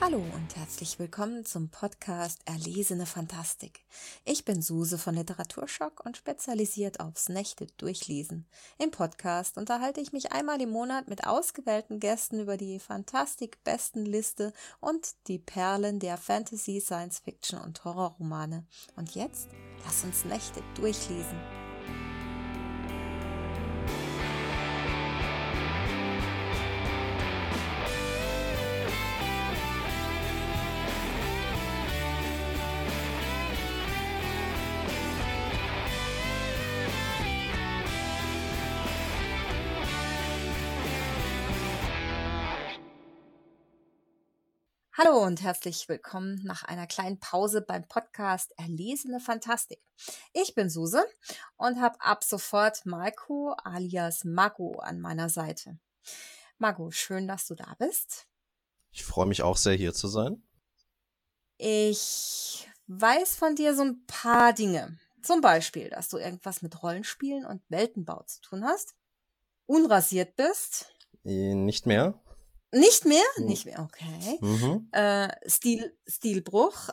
Hallo und herzlich willkommen zum Podcast Erlesene Fantastik. Ich bin Suse von Literaturschock und spezialisiert aufs Nächte durchlesen. Im Podcast unterhalte ich mich einmal im Monat mit ausgewählten Gästen über die Fantastik-Bestenliste und die Perlen der Fantasy, Science Fiction und Horrorromane. Und jetzt lass uns Nächte durchlesen. Hallo und herzlich willkommen nach einer kleinen Pause beim Podcast Erlesene Fantastik. Ich bin Suse und habe ab sofort Marco alias Mago an meiner Seite. Mago, schön, dass du da bist. Ich freue mich auch sehr, hier zu sein. Ich weiß von dir so ein paar Dinge. Zum Beispiel, dass du irgendwas mit Rollenspielen und Weltenbau zu tun hast, unrasiert bist. Nicht mehr. Nicht mehr? Mhm. Nicht mehr, okay. Mhm. Stilbruch.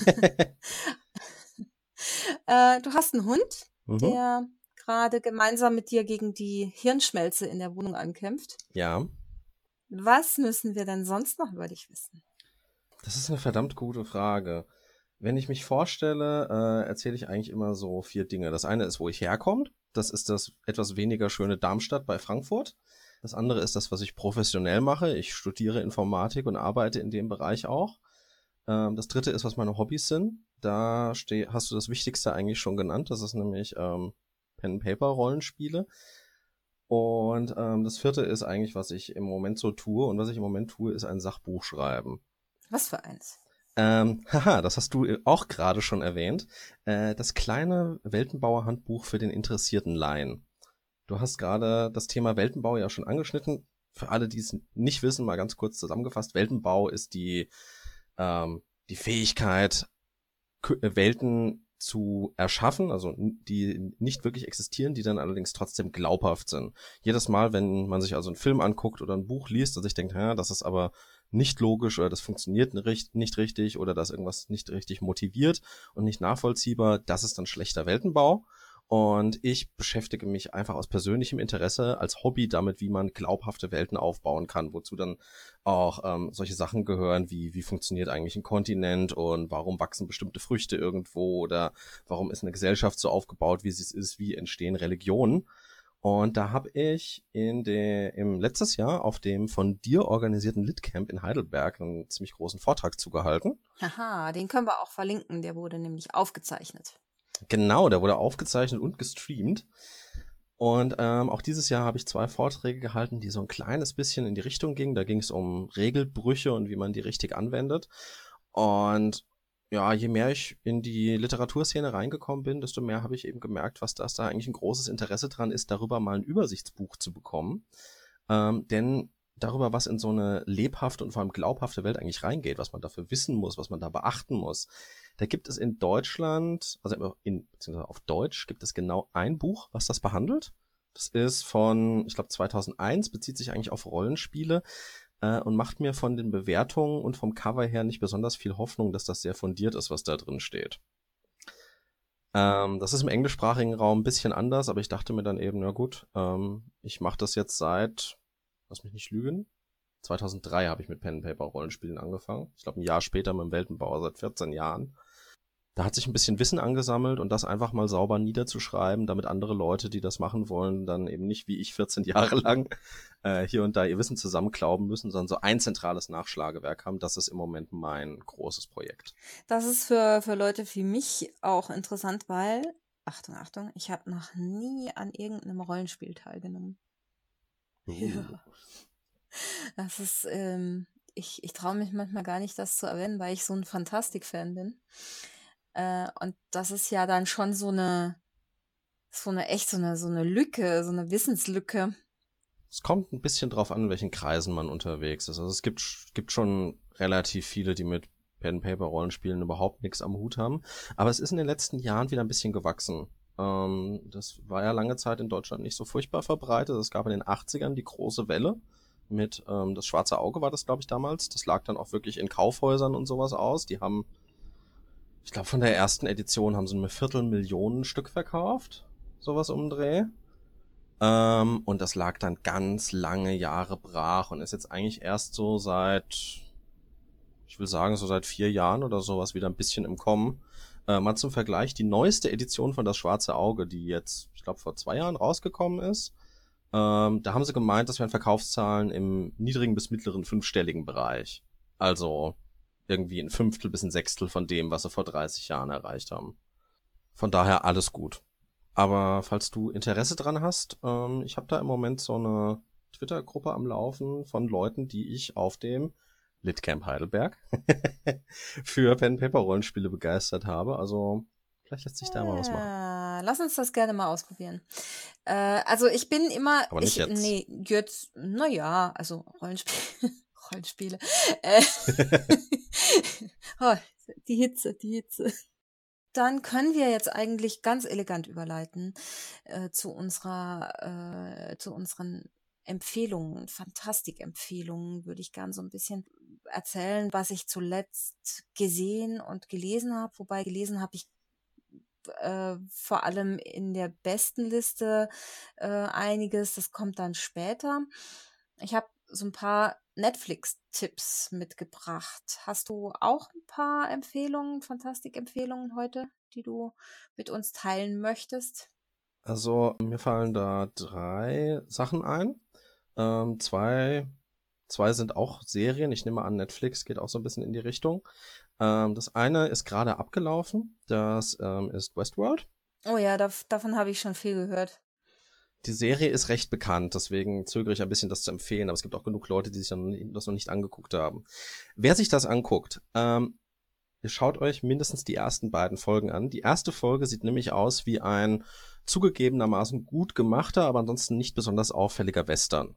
Du hast einen Hund, der gerade gemeinsam mit dir gegen die Hirnschmelze in der Wohnung ankämpft. Ja, Was müssen wir denn sonst noch über dich wissen? das ist eine verdammt gute Frage. Wenn ich mich vorstelle, erzähle ich eigentlich immer so 4 Dinge. Das eine ist, wo ich herkomme. Das ist das etwas weniger schöne Darmstadt bei Frankfurt. Das andere ist das, was ich professionell mache. Ich studiere Informatik und arbeite in dem Bereich auch. Das dritte ist, was meine Hobbys sind. Da hast du das Wichtigste eigentlich schon genannt. Das ist nämlich Pen-and-Paper-Rollenspiele. Und das vierte ist eigentlich, was ich im Moment so tue. Und was ich im Moment tue, ist ein Sachbuch schreiben. Was für eins? Das hast du auch gerade schon erwähnt. Das kleine Weltenbauer-Handbuch für den interessierten Laien. Du hast gerade das Thema Weltenbau ja schon angeschnitten. Für alle, die es nicht wissen, mal ganz kurz zusammengefasst. Weltenbau ist die Fähigkeit, Welten zu erschaffen, also die nicht wirklich existieren, die dann allerdings trotzdem glaubhaft sind. Jedes Mal, wenn man sich also einen Film anguckt oder ein Buch liest und sich denkt, das ist aber nicht logisch oder das funktioniert nicht richtig oder das irgendwas nicht richtig motiviert und nicht nachvollziehbar, das ist dann schlechter Weltenbau. Und ich beschäftige mich einfach aus persönlichem Interesse als Hobby damit, wie man glaubhafte Welten aufbauen kann, wozu dann auch solche Sachen gehören, wie funktioniert eigentlich ein Kontinent und warum wachsen bestimmte Früchte irgendwo oder warum ist eine Gesellschaft so aufgebaut, wie sie es ist, wie entstehen Religionen. Und da habe ich im letztes Jahr auf dem von dir organisierten Litcamp in Heidelberg einen ziemlich großen Vortrag zugehalten. Haha, den können wir auch verlinken, der wurde nämlich aufgezeichnet. Genau, der wurde aufgezeichnet und gestreamt. Und auch dieses Jahr habe ich 2 Vorträge gehalten, die so ein kleines bisschen in die Richtung gingen. Da ging es um Regelbrüche und wie man die richtig anwendet. Und ja, je mehr ich in die Literaturszene reingekommen bin, desto mehr habe ich eben gemerkt, was da eigentlich ein großes Interesse dran ist, darüber mal ein Übersichtsbuch zu bekommen. Denn darüber, was in so eine lebhafte und vor allem glaubhafte Welt eigentlich reingeht, was man dafür wissen muss, was man da beachten muss. Da gibt es in Deutschland, beziehungsweise auf Deutsch, gibt es genau ein Buch, was das behandelt. Das ist von, ich glaube 2001, bezieht sich eigentlich auf Rollenspiele und macht mir von den Bewertungen und vom Cover her nicht besonders viel Hoffnung, dass das sehr fundiert ist, was da drin steht. Das ist im englischsprachigen Raum ein bisschen anders, aber ich dachte mir dann eben, na gut, ich mache das jetzt seit, lass mich nicht lügen, 2003 habe ich mit Pen-and-Paper-Rollenspielen angefangen. Ich glaube, ein Jahr später mit dem Weltenbauer, seit 14 Jahren. Da hat sich ein bisschen Wissen angesammelt und das einfach mal sauber niederzuschreiben, damit andere Leute, die das machen wollen, dann eben nicht wie ich 14 Jahre lang hier und da ihr Wissen zusammenklauben müssen, sondern so ein zentrales Nachschlagewerk haben. Das ist im Moment mein großes Projekt. Das ist für Leute wie mich auch interessant, weil, Achtung, ich habe noch nie an irgendeinem Rollenspiel teilgenommen. Ja. Das ist, ich traue mich manchmal gar nicht, das zu erwähnen, weil ich so ein Fantastik-Fan bin. Und das ist ja dann schon so eine Lücke, so eine Wissenslücke. Es kommt ein bisschen drauf an, in welchen Kreisen man unterwegs ist. Also es gibt schon relativ viele, die mit Pen-Paper-Rollenspielen überhaupt nichts am Hut haben. Aber es ist in den letzten Jahren wieder ein bisschen gewachsen. Das war ja lange Zeit in Deutschland nicht so furchtbar verbreitet. Es gab in den 80ern die große Welle mit das Schwarze Auge war das, glaube ich, damals. Das lag dann auch wirklich in Kaufhäusern und sowas aus. Die haben, ich glaube, von der ersten Edition haben sie eine Viertelmillion Stück verkauft. Sowas um den Dreh. Und das lag dann ganz lange Jahre brach und ist jetzt eigentlich erst so ich will sagen, so seit 4 Jahren oder sowas wieder ein bisschen im Kommen. Mal zum Vergleich, die neueste Edition von Das Schwarze Auge, die jetzt, ich glaube, vor 2 Jahren rausgekommen ist, da haben sie gemeint, das wären Verkaufszahlen im niedrigen bis mittleren fünfstelligen Bereich. Also irgendwie ein Fünftel bis ein Sechstel von dem, was sie vor 30 Jahren erreicht haben. Von daher alles gut. Aber falls du Interesse dran hast, ich habe da im Moment so eine Twitter-Gruppe am Laufen von Leuten, die ich auf dem Litcamp Heidelberg für Pen-Paper-Rollenspiele begeistert habe. Also vielleicht lässt sich da mal was machen. Lass uns das gerne mal ausprobieren. Also ich bin immer... Aber nicht jetzt. Nee, jetzt, naja, also Rollenspiele. Rollenspiele. Oh, die Hitze. Dann können wir jetzt eigentlich ganz elegant überleiten zu unseren Empfehlungen, Fantastik-Empfehlungen, würde ich gern so ein bisschen erzählen, was ich zuletzt gesehen und gelesen habe. Wobei gelesen habe ich vor allem in der besten Liste einiges, das kommt dann später. Ich habe so ein paar Netflix-Tipps mitgebracht. Hast du auch ein paar Empfehlungen, Fantastik-Empfehlungen heute, die du mit uns teilen möchtest? Also mir fallen da 3 Sachen ein. Zwei sind auch Serien. Ich nehme an, Netflix geht auch so ein bisschen in die Richtung. Das eine ist gerade abgelaufen. Das ist Westworld. Oh ja, davon habe ich schon viel gehört. Die Serie ist recht bekannt, deswegen zögere ich ein bisschen, das zu empfehlen. Aber es gibt auch genug Leute, die sich das noch nicht angeguckt haben. Wer sich das anguckt, ihr schaut euch mindestens die ersten beiden Folgen an. Die erste Folge sieht nämlich aus wie ein zugegebenermaßen gut gemachter, aber ansonsten nicht besonders auffälliger Western.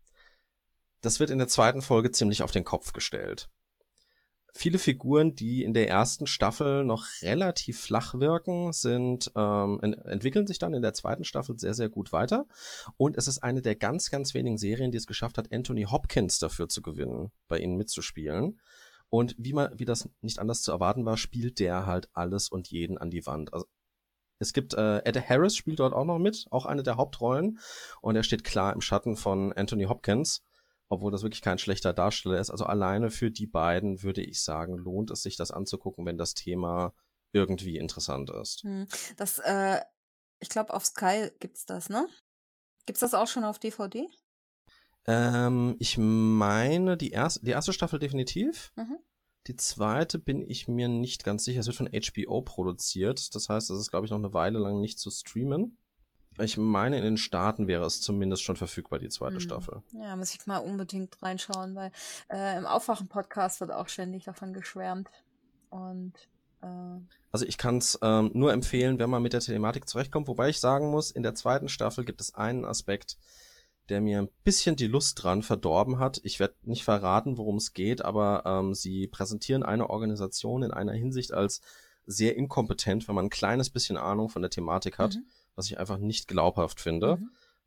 Das wird in der zweiten Folge ziemlich auf den Kopf gestellt. Viele Figuren, die in der ersten Staffel noch relativ flach wirken, entwickeln sich dann in der zweiten Staffel sehr, sehr gut weiter. Und es ist eine der ganz, ganz wenigen Serien, die es geschafft hat, Anthony Hopkins dafür zu gewinnen, bei ihnen mitzuspielen. Und wie das nicht anders zu erwarten war, spielt der halt alles und jeden an die Wand. Also es gibt Ed Harris spielt dort auch noch mit, auch eine der Hauptrollen. Und er steht klar im Schatten von Anthony Hopkins, obwohl das wirklich kein schlechter Darsteller ist. Also alleine für die beiden würde ich sagen, lohnt es sich, das anzugucken, wenn das Thema irgendwie interessant ist. Das, ich glaube, auf Sky gibt's das, ne? Gibt's das auch schon auf DVD? Ich meine, die erste Staffel definitiv. Mhm. Die zweite bin ich mir nicht ganz sicher. Es wird von HBO produziert. Das heißt, es ist, glaube ich, noch eine Weile lang nicht zu streamen. Ich meine, in den Staaten wäre es zumindest schon verfügbar, die zweite Staffel. Ja, muss ich mal unbedingt reinschauen, weil im Aufwachen-Podcast wird auch ständig davon geschwärmt. Und also ich kann es nur empfehlen, wenn man mit der Thematik zurechtkommt. Wobei ich sagen muss, in der zweiten Staffel gibt es einen Aspekt, der mir ein bisschen die Lust dran verdorben hat. Ich werde nicht verraten, worum es geht, aber sie präsentieren eine Organisation in einer Hinsicht als sehr inkompetent, wenn man ein kleines bisschen Ahnung von der Thematik hat, was ich einfach nicht glaubhaft finde.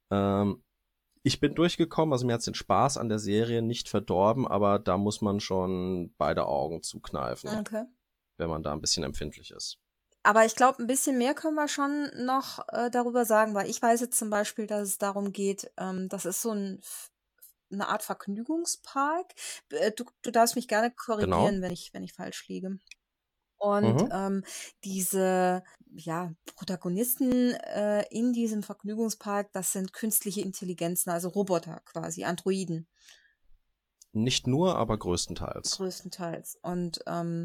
Ich bin durchgekommen, also mir hat's den Spaß an der Serie nicht verdorben, aber da muss man schon beide Augen zukneifen, wenn man da ein bisschen empfindlich ist. Aber ich glaube, ein bisschen mehr können wir schon noch darüber sagen, weil ich weiß jetzt zum Beispiel, dass es darum geht, das ist so eine Art Vergnügungspark. Du darfst mich gerne korrigieren, Genau. wenn ich falsch liege. Und diese Protagonisten in diesem Vergnügungspark, das sind künstliche Intelligenzen, also Roboter quasi, Androiden. Nicht nur, aber größtenteils. Größtenteils. Und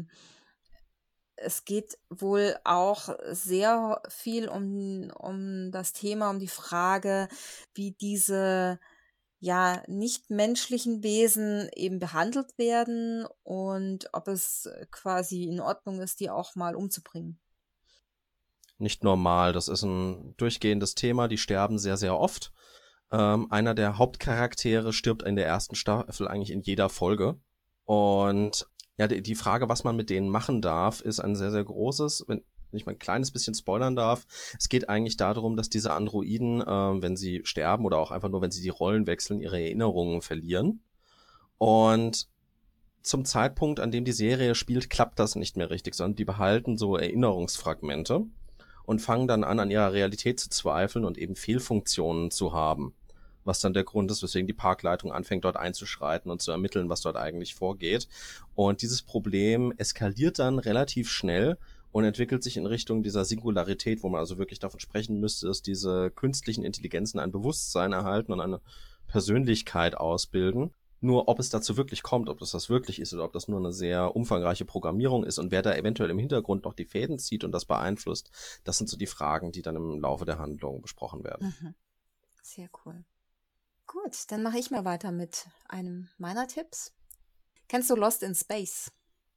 es geht wohl auch sehr viel um das Thema, um die Frage, wie diese nichtmenschlichen Wesen eben behandelt werden und ob es quasi in Ordnung ist, die auch mal umzubringen. Nicht normal, das ist ein durchgehendes Thema, die sterben sehr, sehr oft. Einer der Hauptcharaktere stirbt in der ersten Staffel eigentlich in jeder Folge. Und ja, die Frage, was man mit denen machen darf, ist ein sehr, sehr großes. wenn ich mal ein kleines bisschen spoilern darf, es geht eigentlich darum, dass diese Androiden, wenn sie sterben oder auch einfach nur, wenn sie die Rollen wechseln, ihre Erinnerungen verlieren. Und zum Zeitpunkt, an dem die Serie spielt, klappt das nicht mehr richtig, sondern die behalten so Erinnerungsfragmente und fangen dann an ihrer Realität zu zweifeln und eben Fehlfunktionen zu haben. Was dann der Grund ist, weswegen die Parkleitung anfängt, dort einzuschreiten und zu ermitteln, was dort eigentlich vorgeht. Und dieses Problem eskaliert dann relativ schnell und entwickelt sich in Richtung dieser Singularität, wo man also wirklich davon sprechen müsste, dass diese künstlichen Intelligenzen ein Bewusstsein erhalten und eine Persönlichkeit ausbilden. Nur ob es dazu wirklich kommt, ob das wirklich ist oder ob das nur eine sehr umfangreiche Programmierung ist und wer da eventuell im Hintergrund noch die Fäden zieht und das beeinflusst, das sind so die Fragen, die dann im Laufe der Handlung besprochen werden. Mhm. Sehr cool. Gut, dann mache ich mal weiter mit einem meiner Tipps. Kennst du Lost in Space?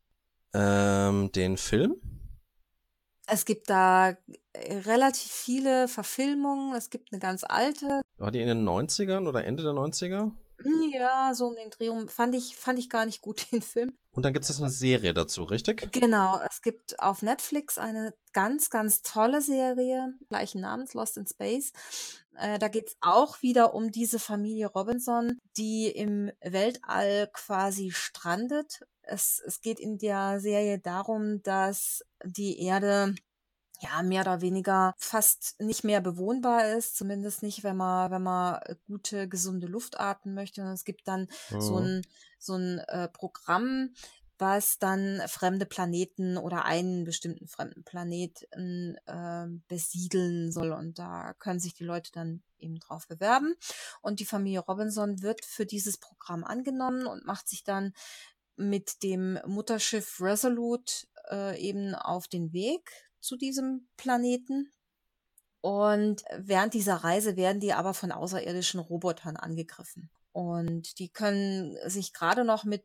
Den Film? Es gibt da relativ viele Verfilmungen. Es gibt eine ganz alte. War die in den 90ern oder Ende der 90er? Ja, so um den Dreh rum. Fand ich gar nicht gut, den Film. Und dann gibt es eine Serie dazu, richtig? Genau, es gibt auf Netflix eine ganz, ganz tolle Serie, gleichen Namens, Lost in Space. Da geht es auch wieder um diese Familie Robinson, die im Weltall quasi strandet. Es geht in der Serie darum, dass die Erde ja mehr oder weniger fast nicht mehr bewohnbar ist, zumindest nicht, wenn man gute, gesunde Luft atmen möchte. Und es gibt dann so Mhm. ein Programm, was dann fremde Planeten oder einen bestimmten fremden Planeten besiedeln soll. Und da können sich die Leute dann eben drauf bewerben. Und die Familie Robinson wird für dieses Programm angenommen und macht sich dann mit dem Mutterschiff Resolute eben auf den Weg zu diesem Planeten. Und während dieser Reise werden die aber von außerirdischen Robotern angegriffen. Und die können sich gerade noch mit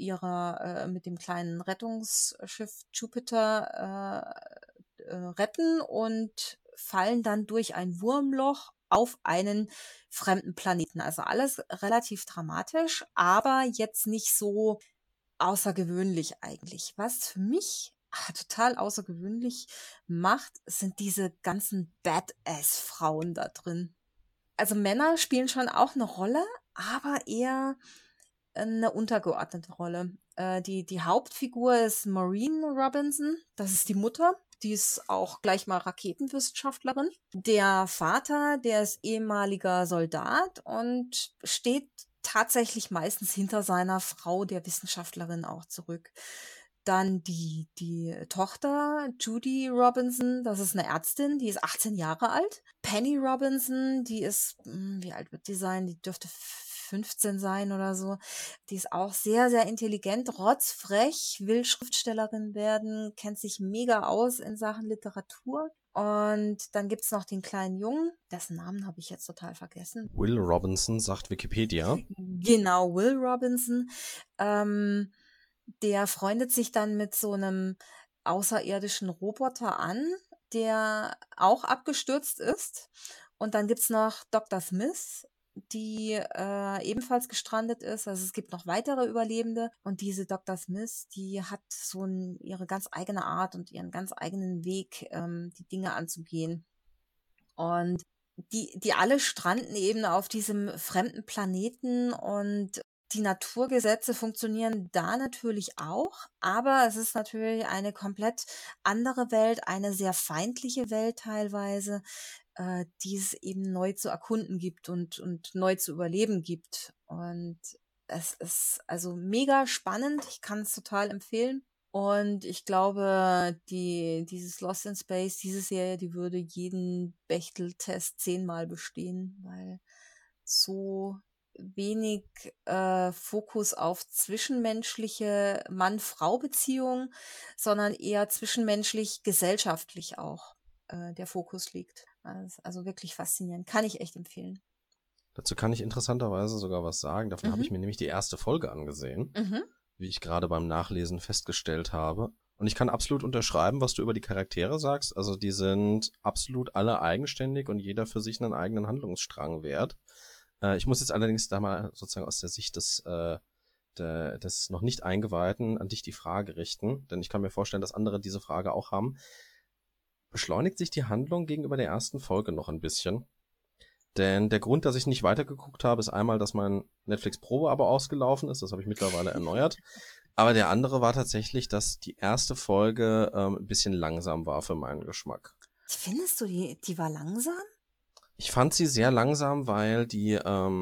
dem kleinen Rettungsschiff Jupiter retten und fallen dann durch ein Wurmloch auf einen fremden Planeten. Also alles relativ dramatisch, aber jetzt nicht so außergewöhnlich eigentlich. Was für mich total außergewöhnlich macht, sind diese ganzen Badass-Frauen da drin. Also Männer spielen schon auch eine Rolle, aber eher eine untergeordnete Rolle. Die Hauptfigur ist Maureen Robinson, das ist die Mutter. Die ist auch gleich mal Raketenwissenschaftlerin. Der Vater, der ist ehemaliger Soldat und steht tatsächlich meistens hinter seiner Frau, der Wissenschaftlerin, auch zurück. Dann die Tochter, Judy Robinson, das ist eine Ärztin, die ist 18 Jahre alt. Penny Robinson, die ist, wie alt wird die sein? Die dürfte 15 sein oder so. Die ist auch sehr, sehr intelligent, rotzfrech, will Schriftstellerin werden, kennt sich mega aus in Sachen Literatur. Und dann gibt's noch den kleinen Jungen, dessen Namen habe ich jetzt total vergessen. Will Robinson, sagt Wikipedia. Genau, Will Robinson. Der freundet sich dann mit so einem außerirdischen Roboter an, der auch abgestürzt ist. Und dann gibt's noch Dr. Smith, die ebenfalls gestrandet ist. Also es gibt noch weitere Überlebende. Und diese Dr. Smith, die hat ihre ganz eigene Art und ihren ganz eigenen Weg, die Dinge anzugehen. Und die alle stranden eben auf diesem fremden Planeten und die Naturgesetze funktionieren da natürlich auch, aber es ist natürlich eine komplett andere Welt, eine sehr feindliche Welt teilweise, die es eben neu zu erkunden gibt und neu zu überleben gibt. Und es ist also mega spannend. Ich kann es total empfehlen. Und ich glaube, dieses Lost in Space, diese Serie, die würde jeden Bechtel-Test 10-mal bestehen, weil so wenig Fokus auf zwischenmenschliche Mann-Frau-Beziehungen, sondern eher zwischenmenschlich, gesellschaftlich auch der Fokus liegt. Also wirklich faszinierend. Kann ich echt empfehlen. Dazu kann ich interessanterweise sogar was sagen. Davon habe ich mir nämlich die erste Folge angesehen, Mhm. wie ich gerade beim Nachlesen festgestellt habe. Und ich kann absolut unterschreiben, was du über die Charaktere sagst. Also die sind absolut alle eigenständig und jeder für sich einen eigenen Handlungsstrang wert. Ich muss jetzt allerdings da mal sozusagen aus der Sicht des noch nicht Eingeweihten an dich die Frage richten, denn ich kann mir vorstellen, dass andere diese Frage auch haben. beschleunigt sich die Handlung gegenüber der ersten Folge noch ein bisschen. Denn der Grund, dass ich nicht weitergeguckt habe, ist einmal, dass mein Netflix-Probe-Abo ausgelaufen ist. Das habe ich mittlerweile erneuert. Aber der andere war tatsächlich, dass die erste Folge ein bisschen langsam war für meinen Geschmack. Findest du, die war langsam? Ich fand sie sehr langsam, weil die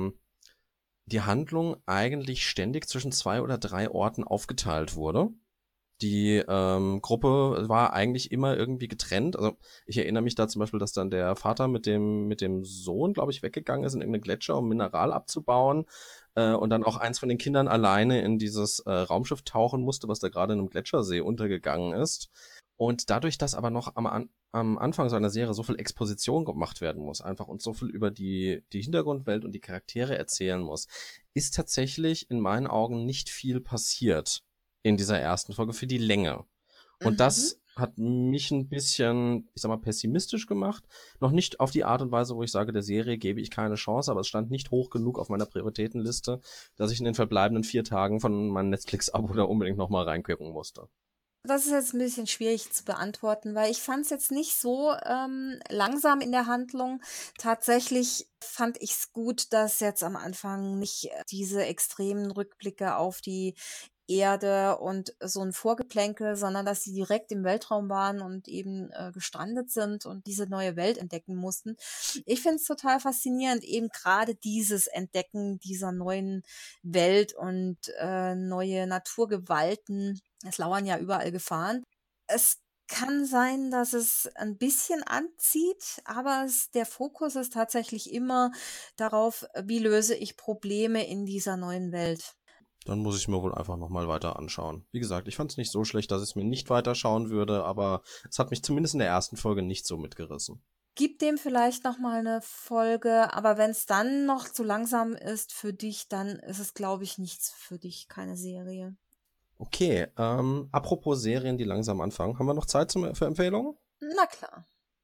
Handlung eigentlich ständig zwischen 2 oder 3 Orten aufgeteilt wurde. Die Gruppe war eigentlich immer irgendwie getrennt. Also ich erinnere mich da zum Beispiel, dass dann der Vater mit dem Sohn, glaube ich, weggegangen ist in irgendeinen Gletscher, um Mineral abzubauen. Und dann auch eins von den Kindern alleine in dieses Raumschiff tauchen musste, was da gerade in einem Gletschersee untergegangen ist. Und dadurch, dass aber noch am Anfang so einer Serie so viel Exposition gemacht werden muss, einfach und so viel über die Hintergrundwelt und die Charaktere erzählen muss, ist tatsächlich in meinen Augen nicht viel passiert in dieser ersten Folge für die Länge. Und das hat mich ein bisschen, ich sag mal, pessimistisch gemacht. Noch nicht auf die Art und Weise, wo ich sage, der Serie gebe ich keine Chance, aber es stand nicht hoch genug auf meiner Prioritätenliste, dass ich in den verbleibenden 4 Tagen von meinem Netflix-Abo da unbedingt nochmal reingucken musste. Das ist jetzt ein bisschen schwierig zu beantworten, weil ich fand es jetzt nicht so langsam in der Handlung. Tatsächlich fand ich es gut, dass jetzt am Anfang nicht diese extremen Rückblicke auf die Erde und so ein Vorgeplänkel, sondern dass sie direkt im Weltraum waren und eben gestrandet sind und diese neue Welt entdecken mussten. Ich finde es total faszinierend, eben gerade dieses Entdecken dieser neuen Welt und neue Naturgewalten. Es lauern ja überall Gefahren. Es kann sein, dass es ein bisschen anzieht, aber der Fokus ist tatsächlich immer darauf, wie löse ich Probleme in dieser neuen Welt. Dann muss ich mir wohl einfach nochmal weiter anschauen. Wie gesagt, ich fand es nicht so schlecht, dass ich es mir nicht weiterschauen würde, aber es hat mich zumindest in der ersten Folge nicht so mitgerissen. Gib dem vielleicht noch mal eine Folge, aber wenn es dann noch zu langsam ist für dich, dann ist es, glaube ich, nichts für dich, keine Serie. Okay, apropos Serien, die langsam anfangen. Haben wir noch Zeit für Empfehlungen? Na klar.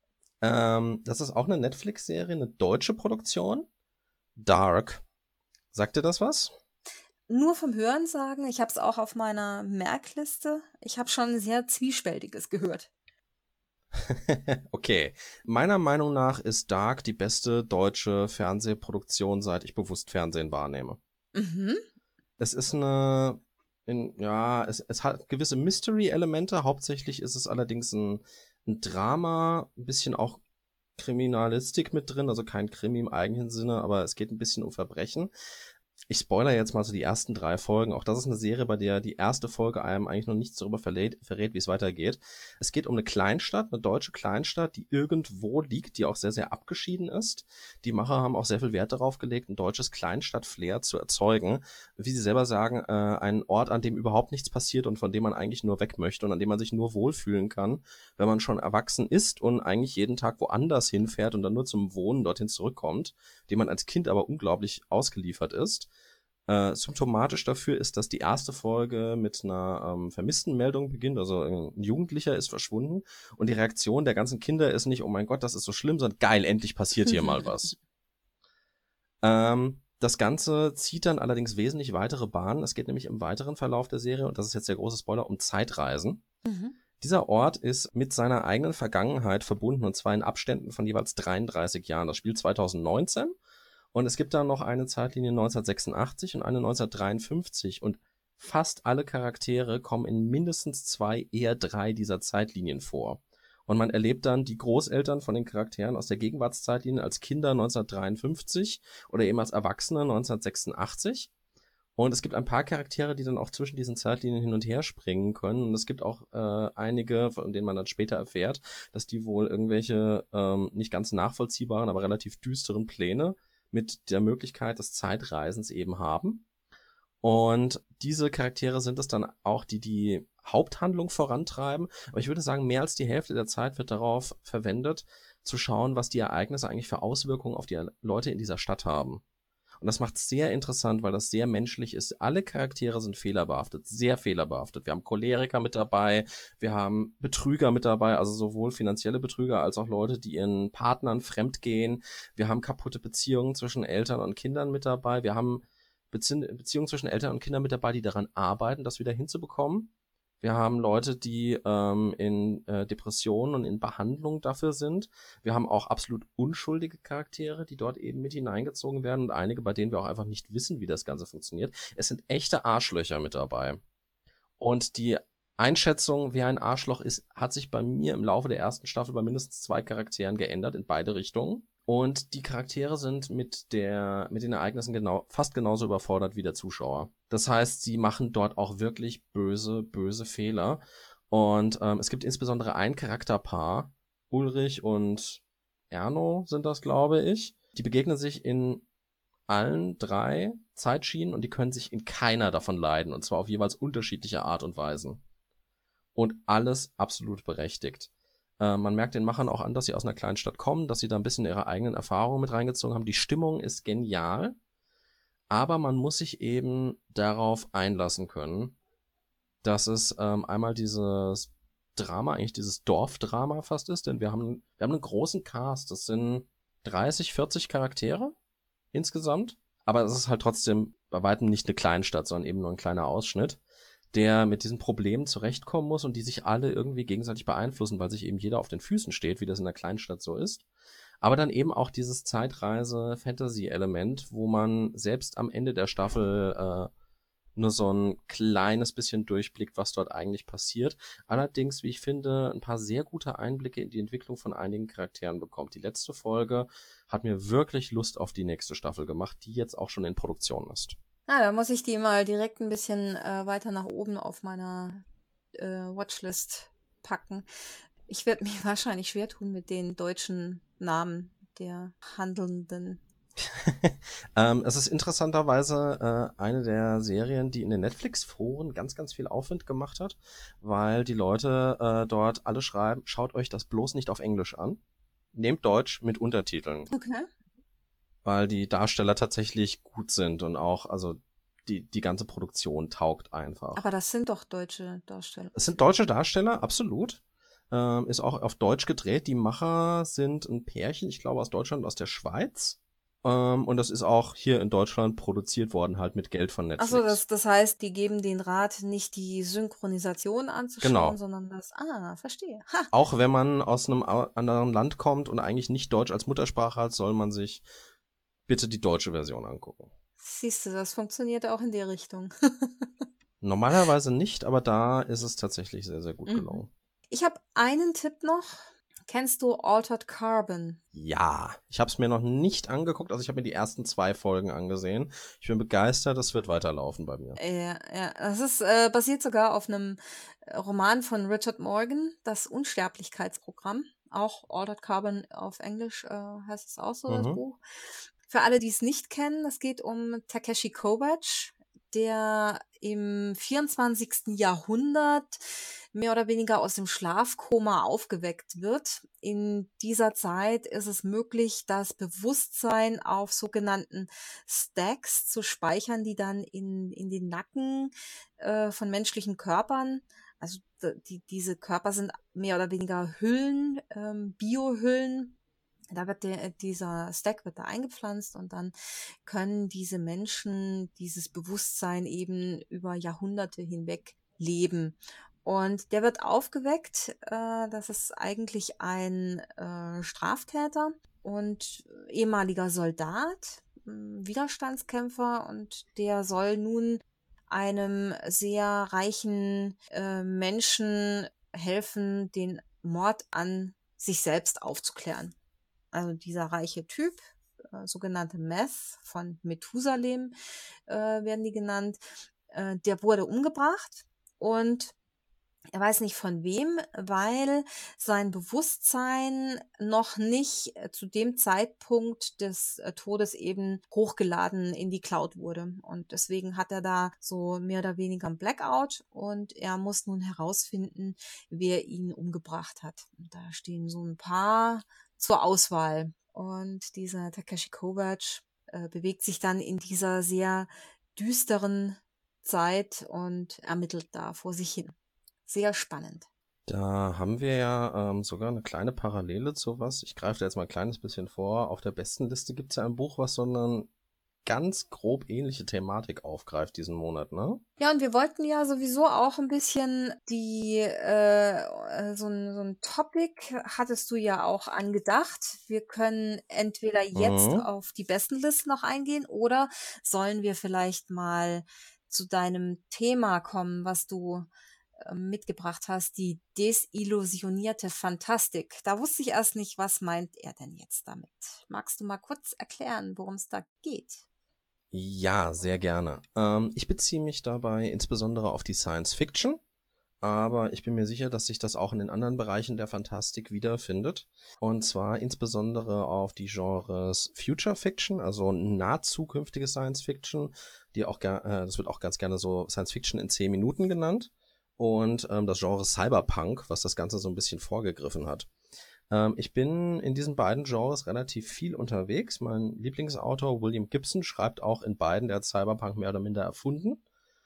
Das ist auch eine Netflix-Serie, eine deutsche Produktion. Dark. Sagt dir das was? Nur vom Hörensagen, ich habe es auch auf meiner Merkliste. Ich habe schon sehr Zwiespältiges gehört. Okay. Meiner Meinung nach ist Dark die beste deutsche Fernsehproduktion, seit ich bewusst Fernsehen wahrnehme. Mhm. Es ist es hat gewisse Mystery-Elemente. Hauptsächlich ist es allerdings ein Drama, ein bisschen auch Kriminalistik mit drin, also kein Krimi im eigentlichen Sinne, aber es geht ein bisschen um Verbrechen. Ich spoilere jetzt mal so die ersten 3 Folgen. Auch das ist eine Serie, bei der die erste Folge einem eigentlich noch nichts darüber verrät, wie es weitergeht. Es geht um eine Kleinstadt, eine deutsche Kleinstadt, die irgendwo liegt, die auch sehr, sehr abgeschieden ist. Die Macher haben auch sehr viel Wert darauf gelegt, ein deutsches Kleinstadt-Flair zu erzeugen. Wie sie selber sagen, ein Ort, an dem überhaupt nichts passiert und von dem man eigentlich nur weg möchte und an dem man sich nur wohlfühlen kann, wenn man schon erwachsen ist und eigentlich jeden Tag woanders hinfährt und dann nur zum Wohnen dorthin zurückkommt, dem man als Kind aber unglaublich ausgeliefert ist. Symptomatisch dafür ist, dass die erste Folge mit einer Vermisstenmeldung beginnt, also ein Jugendlicher ist verschwunden und die Reaktion der ganzen Kinder ist nicht, oh mein Gott, das ist so schlimm, sondern geil, endlich passiert hier mal was. Das Ganze zieht dann allerdings wesentlich weitere Bahnen. Es geht nämlich im weiteren Verlauf der Serie, und das ist jetzt der große Spoiler, um Zeitreisen. Mhm. Dieser Ort ist mit seiner eigenen Vergangenheit verbunden, und zwar in Abständen von jeweils 33 Jahren. Das spielt 2019. Und es gibt dann noch eine Zeitlinie 1986 und eine 1953. Und fast alle Charaktere kommen in mindestens 2, eher 3 dieser Zeitlinien vor. Und man erlebt dann die Großeltern von den Charakteren aus der Gegenwartszeitlinie als Kinder 1953 oder eben als Erwachsene 1986. Und es gibt ein paar Charaktere, die dann auch zwischen diesen Zeitlinien hin und her springen können. Und es gibt auch einige, von denen man dann später erfährt, dass die wohl irgendwelche nicht ganz nachvollziehbaren, aber relativ düsteren Pläne mit der Möglichkeit des Zeitreisens eben haben. Und diese Charaktere sind es dann auch, die Haupthandlung vorantreiben. Aber ich würde sagen, mehr als die Hälfte der Zeit wird darauf verwendet, zu schauen, was die Ereignisse eigentlich für Auswirkungen auf die Leute in dieser Stadt haben. Und das macht es sehr interessant, weil das sehr menschlich ist. Alle Charaktere sind fehlerbehaftet, sehr fehlerbehaftet. Wir haben Choleriker mit dabei, wir haben Betrüger mit dabei, also sowohl finanzielle Betrüger als auch Leute, die ihren Partnern fremdgehen. Wir haben kaputte Beziehungen zwischen Eltern und Kindern mit dabei. Wir haben Beziehungen zwischen Eltern und Kindern mit dabei, die daran arbeiten, das wieder hinzubekommen. Wir haben Leute, die in Depressionen und in Behandlung dafür sind. Wir haben auch absolut unschuldige Charaktere, die dort eben mit hineingezogen werden und einige, bei denen wir auch einfach nicht wissen, wie das Ganze funktioniert. Es sind echte Arschlöcher mit dabei. Und die Einschätzung, wer ein Arschloch ist, hat sich bei mir im Laufe der ersten Staffel bei mindestens 2 Charakteren geändert, in beide Richtungen. Und die Charaktere sind mit den Ereignissen fast genauso überfordert wie der Zuschauer. Das heißt, sie machen dort auch wirklich böse Fehler. Und es gibt insbesondere ein Charakterpaar, Ulrich und Erno sind das, glaube ich. Die begegnen sich in allen 3 Zeitschienen und die können sich in keiner davon leiden. Und zwar auf jeweils unterschiedliche Art und Weisen. Und alles absolut berechtigt. Man merkt den Machern auch an, dass sie aus einer kleinen Stadt kommen, dass sie da ein bisschen ihre eigenen Erfahrungen mit reingezogen haben. Die Stimmung ist genial, aber man muss sich eben darauf einlassen können, dass es einmal dieses Drama, eigentlich dieses Dorfdrama fast ist, denn wir haben einen großen Cast, das sind 30, 40 Charaktere insgesamt, aber es ist halt trotzdem bei weitem nicht eine Kleinstadt, sondern eben nur ein kleiner Ausschnitt, der mit diesen Problemen zurechtkommen muss und die sich alle irgendwie gegenseitig beeinflussen, weil sich eben jeder auf den Füßen steht, wie das in der Kleinstadt so ist. Aber dann eben auch dieses Zeitreise-Fantasy-Element, wo man selbst am Ende der Staffel nur so ein kleines bisschen durchblickt, was dort eigentlich passiert. Allerdings, wie ich finde, ein paar sehr gute Einblicke in die Entwicklung von einigen Charakteren bekommt. Die letzte Folge hat mir wirklich Lust auf die nächste Staffel gemacht, die jetzt auch schon in Produktion ist. Da muss ich die mal direkt ein bisschen weiter nach oben auf meiner Watchlist packen. Ich werde mich wahrscheinlich schwer tun mit den deutschen Namen der Handelnden. Es ist interessanterweise eine der Serien, die in den Netflix-Foren ganz, ganz viel Aufwind gemacht hat, weil die Leute dort alle schreiben, schaut euch das bloß nicht auf Englisch an. Nehmt Deutsch mit Untertiteln. Okay. Weil die Darsteller tatsächlich gut sind und auch, also die ganze Produktion taugt einfach. Aber das sind doch deutsche Darsteller. Es sind deutsche Darsteller, absolut. Ist auch auf Deutsch gedreht. Die Macher sind ein Pärchen, ich glaube aus Deutschland und aus der Schweiz. Und das ist auch hier in Deutschland produziert worden, halt mit Geld von Netflix. Achso, das heißt, die geben den Rat, nicht die Synchronisation anzuschauen, Genau. sondern das. Verstehe. Auch wenn man aus einem anderen Land kommt und eigentlich nicht Deutsch als Muttersprache hat, soll man sich bitte die deutsche Version angucken. Siehst du, das funktioniert auch in der Richtung. Normalerweise nicht, aber da ist es tatsächlich sehr, sehr gut gelungen. Ich habe einen Tipp noch. Kennst du Altered Carbon? Ja, ich habe es mir noch nicht angeguckt, also ich habe mir die ersten 2 Folgen angesehen. Ich bin begeistert, das wird weiterlaufen bei mir. Ja, das ist basiert sogar auf einem Roman von Richard Morgan, das Unsterblichkeitsprogramm. Auch Altered Carbon auf Englisch heißt es auch so, das Buch. Für alle, die es nicht kennen, es geht um Takeshi Kovacs, der im 24. Jahrhundert mehr oder weniger aus dem Schlafkoma aufgeweckt wird. In dieser Zeit ist es möglich, das Bewusstsein auf sogenannten Stacks zu speichern, die dann in den Nacken von menschlichen Körpern, also diese Körper sind mehr oder weniger Hüllen, Biohüllen. Da wird dieser Stack wird da eingepflanzt und dann können diese Menschen dieses Bewusstsein eben über Jahrhunderte hinweg leben. Und der wird aufgeweckt, das ist eigentlich ein Straftäter und ehemaliger Soldat, Widerstandskämpfer, und der soll nun einem sehr reichen Menschen helfen, den Mord an sich selbst aufzuklären. Also dieser reiche Typ, sogenannte Meth von Methusalem werden die genannt, der wurde umgebracht und er weiß nicht von wem, weil sein Bewusstsein noch nicht zu dem Zeitpunkt des Todes eben hochgeladen in die Cloud wurde. Und deswegen hat er da so mehr oder weniger ein Blackout und er muss nun herausfinden, wer ihn umgebracht hat. Und da stehen so ein paar zur Auswahl. Und dieser Takeshi Kovacs bewegt sich dann in dieser sehr düsteren Zeit und ermittelt da vor sich hin. Sehr spannend. Da haben wir ja sogar eine kleine Parallele zu was. Ich greife da jetzt mal ein kleines bisschen vor. Auf der besten Liste gibt es ja ein Buch, was so einen ganz grob ähnliche Thematik aufgreift diesen Monat, ne? Ja, und wir wollten ja sowieso auch ein bisschen so ein Topic hattest du ja auch angedacht. Wir können entweder jetzt Mhm. auf die besten Listen noch eingehen oder sollen wir vielleicht mal zu deinem Thema kommen, was du mitgebracht hast, die desillusionierte Fantastik. Da wusste ich erst nicht, was meint er denn jetzt damit? Magst du mal kurz erklären, worum es da geht? Ja, sehr gerne. Ich beziehe mich dabei insbesondere auf die Science Fiction, aber ich bin mir sicher, dass sich das auch in den anderen Bereichen der Fantastik wiederfindet. Und zwar insbesondere auf die Genres Future Fiction, also nah zukünftige Science Fiction, das wird auch ganz gerne so Science Fiction in 10 Minuten genannt. Und das Genre Cyberpunk, was das Ganze so ein bisschen vorgegriffen hat. Ich bin in diesen beiden Genres relativ viel unterwegs. Mein Lieblingsautor William Gibson schreibt auch in beiden, der hat Cyberpunk mehr oder minder erfunden.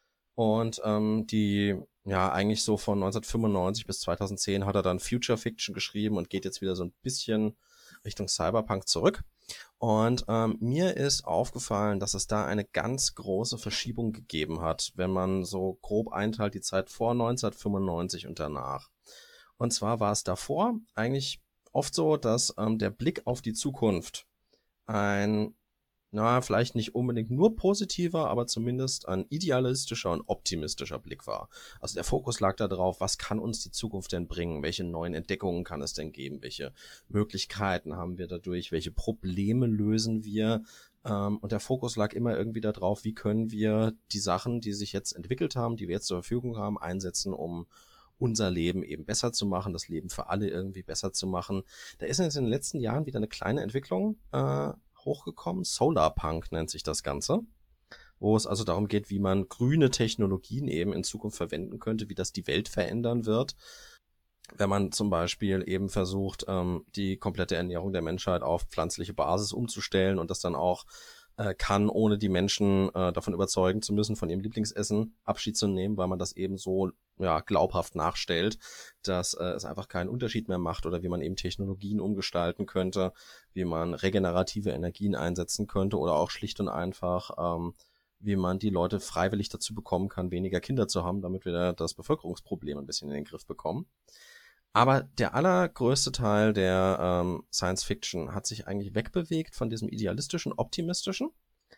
Und eigentlich so von 1995 bis 2010 hat er dann Future Fiction geschrieben und geht jetzt wieder so ein bisschen Richtung Cyberpunk zurück. Und mir ist aufgefallen, dass es da eine ganz große Verschiebung gegeben hat, wenn man so grob einteilt die Zeit vor 1995 und danach. Und zwar war es davor eigentlich oft so, dass der Blick auf die Zukunft ein, vielleicht nicht unbedingt nur positiver, aber zumindest ein idealistischer und optimistischer Blick war. Also der Fokus lag da drauf, was kann uns die Zukunft denn bringen? Welche neuen Entdeckungen kann es denn geben? Welche Möglichkeiten haben wir dadurch? Welche Probleme lösen wir? Und der Fokus lag immer irgendwie da drauf, wie können wir die Sachen, die sich jetzt entwickelt haben, die wir jetzt zur Verfügung haben, einsetzen, um unser Leben eben besser zu machen, das Leben für alle irgendwie besser zu machen. Da ist jetzt in den letzten Jahren wieder eine kleine Entwicklung hochgekommen. Solarpunk nennt sich das Ganze, wo es also darum geht, wie man grüne Technologien eben in Zukunft verwenden könnte, wie das die Welt verändern wird. Wenn man zum Beispiel eben versucht, die komplette Ernährung der Menschheit auf pflanzliche Basis umzustellen und das dann auch kann, ohne die Menschen davon überzeugen zu müssen, von ihrem Lieblingsessen Abschied zu nehmen, weil man das eben so glaubhaft nachstellt, dass es einfach keinen Unterschied mehr macht oder wie man eben Technologien umgestalten könnte, wie man regenerative Energien einsetzen könnte oder auch schlicht und einfach wie man die Leute freiwillig dazu bekommen kann, weniger Kinder zu haben, damit wir das Bevölkerungsproblem ein bisschen in den Griff bekommen. Aber der allergrößte Teil der Science Fiction hat sich eigentlich wegbewegt von diesem idealistischen, optimistischen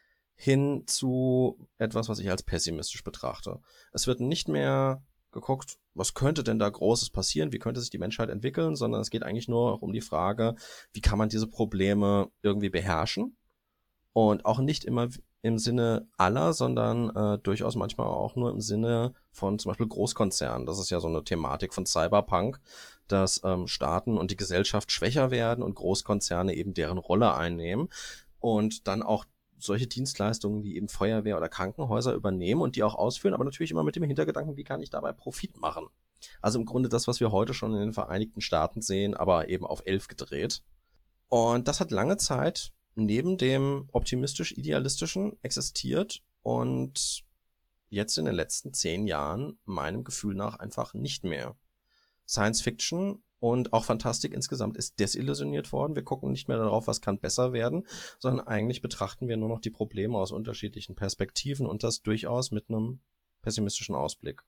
hin zu etwas, was ich als pessimistisch betrachte. Es wird nicht mehr geguckt, was könnte denn da Großes passieren, wie könnte sich die Menschheit entwickeln, sondern es geht eigentlich nur um die Frage, wie kann man diese Probleme irgendwie beherrschen und auch nicht immer im Sinne aller, sondern durchaus manchmal auch nur im Sinne von zum Beispiel Großkonzernen. Das ist ja so eine Thematik von Cyberpunk, dass Staaten und die Gesellschaft schwächer werden und Großkonzerne eben deren Rolle einnehmen und dann auch solche Dienstleistungen wie eben Feuerwehr oder Krankenhäuser übernehmen und die auch ausführen, aber natürlich immer mit dem Hintergedanken, wie kann ich dabei Profit machen? Also im Grunde das, was wir heute schon in den Vereinigten Staaten sehen, aber eben auf 11 gedreht. Und das hat lange Zeit neben dem optimistisch-idealistischen existiert und jetzt in den letzten 10 Jahren meinem Gefühl nach einfach nicht mehr. Science Fiction und auch Fantastik insgesamt ist desillusioniert worden. Wir gucken nicht mehr darauf, was kann besser werden, sondern eigentlich betrachten wir nur noch die Probleme aus unterschiedlichen Perspektiven und das durchaus mit einem pessimistischen Ausblick.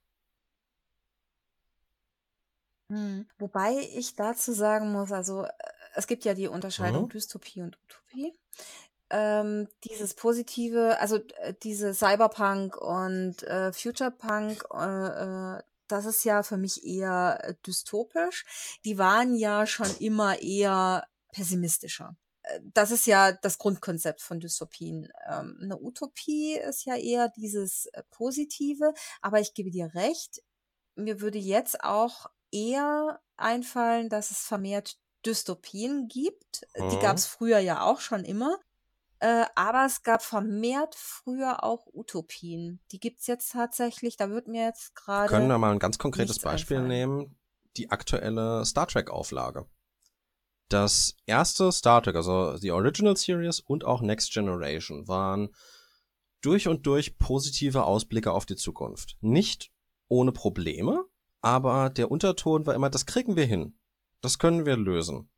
Wobei ich dazu sagen muss, also es gibt ja die Unterscheidung Mhm. Dystopie und Utopie. Dieses positive, also diese Cyberpunk und Futurepunk, das ist ja für mich eher dystopisch. Die waren ja schon immer eher pessimistischer. Das ist ja das Grundkonzept von Dystopien. Eine Utopie ist ja eher dieses Positive, aber ich gebe dir recht, mir würde jetzt auch eher einfallen, dass es vermehrt Dystopien gibt. Die gab es früher ja auch schon immer. Aber es gab vermehrt früher auch Utopien. Die gibt's jetzt tatsächlich. Da wird mir jetzt Wir können gerade da mal ein ganz konkretes nichts Beispiel einfallen. nehmen. Die aktuelle Star Trek-Auflage. Das erste Star Trek, also die Original Series und auch Next Generation, waren durch und durch positive Ausblicke auf die Zukunft. Nicht ohne Probleme, aber der Unterton war immer, das kriegen wir hin. Das können wir lösen.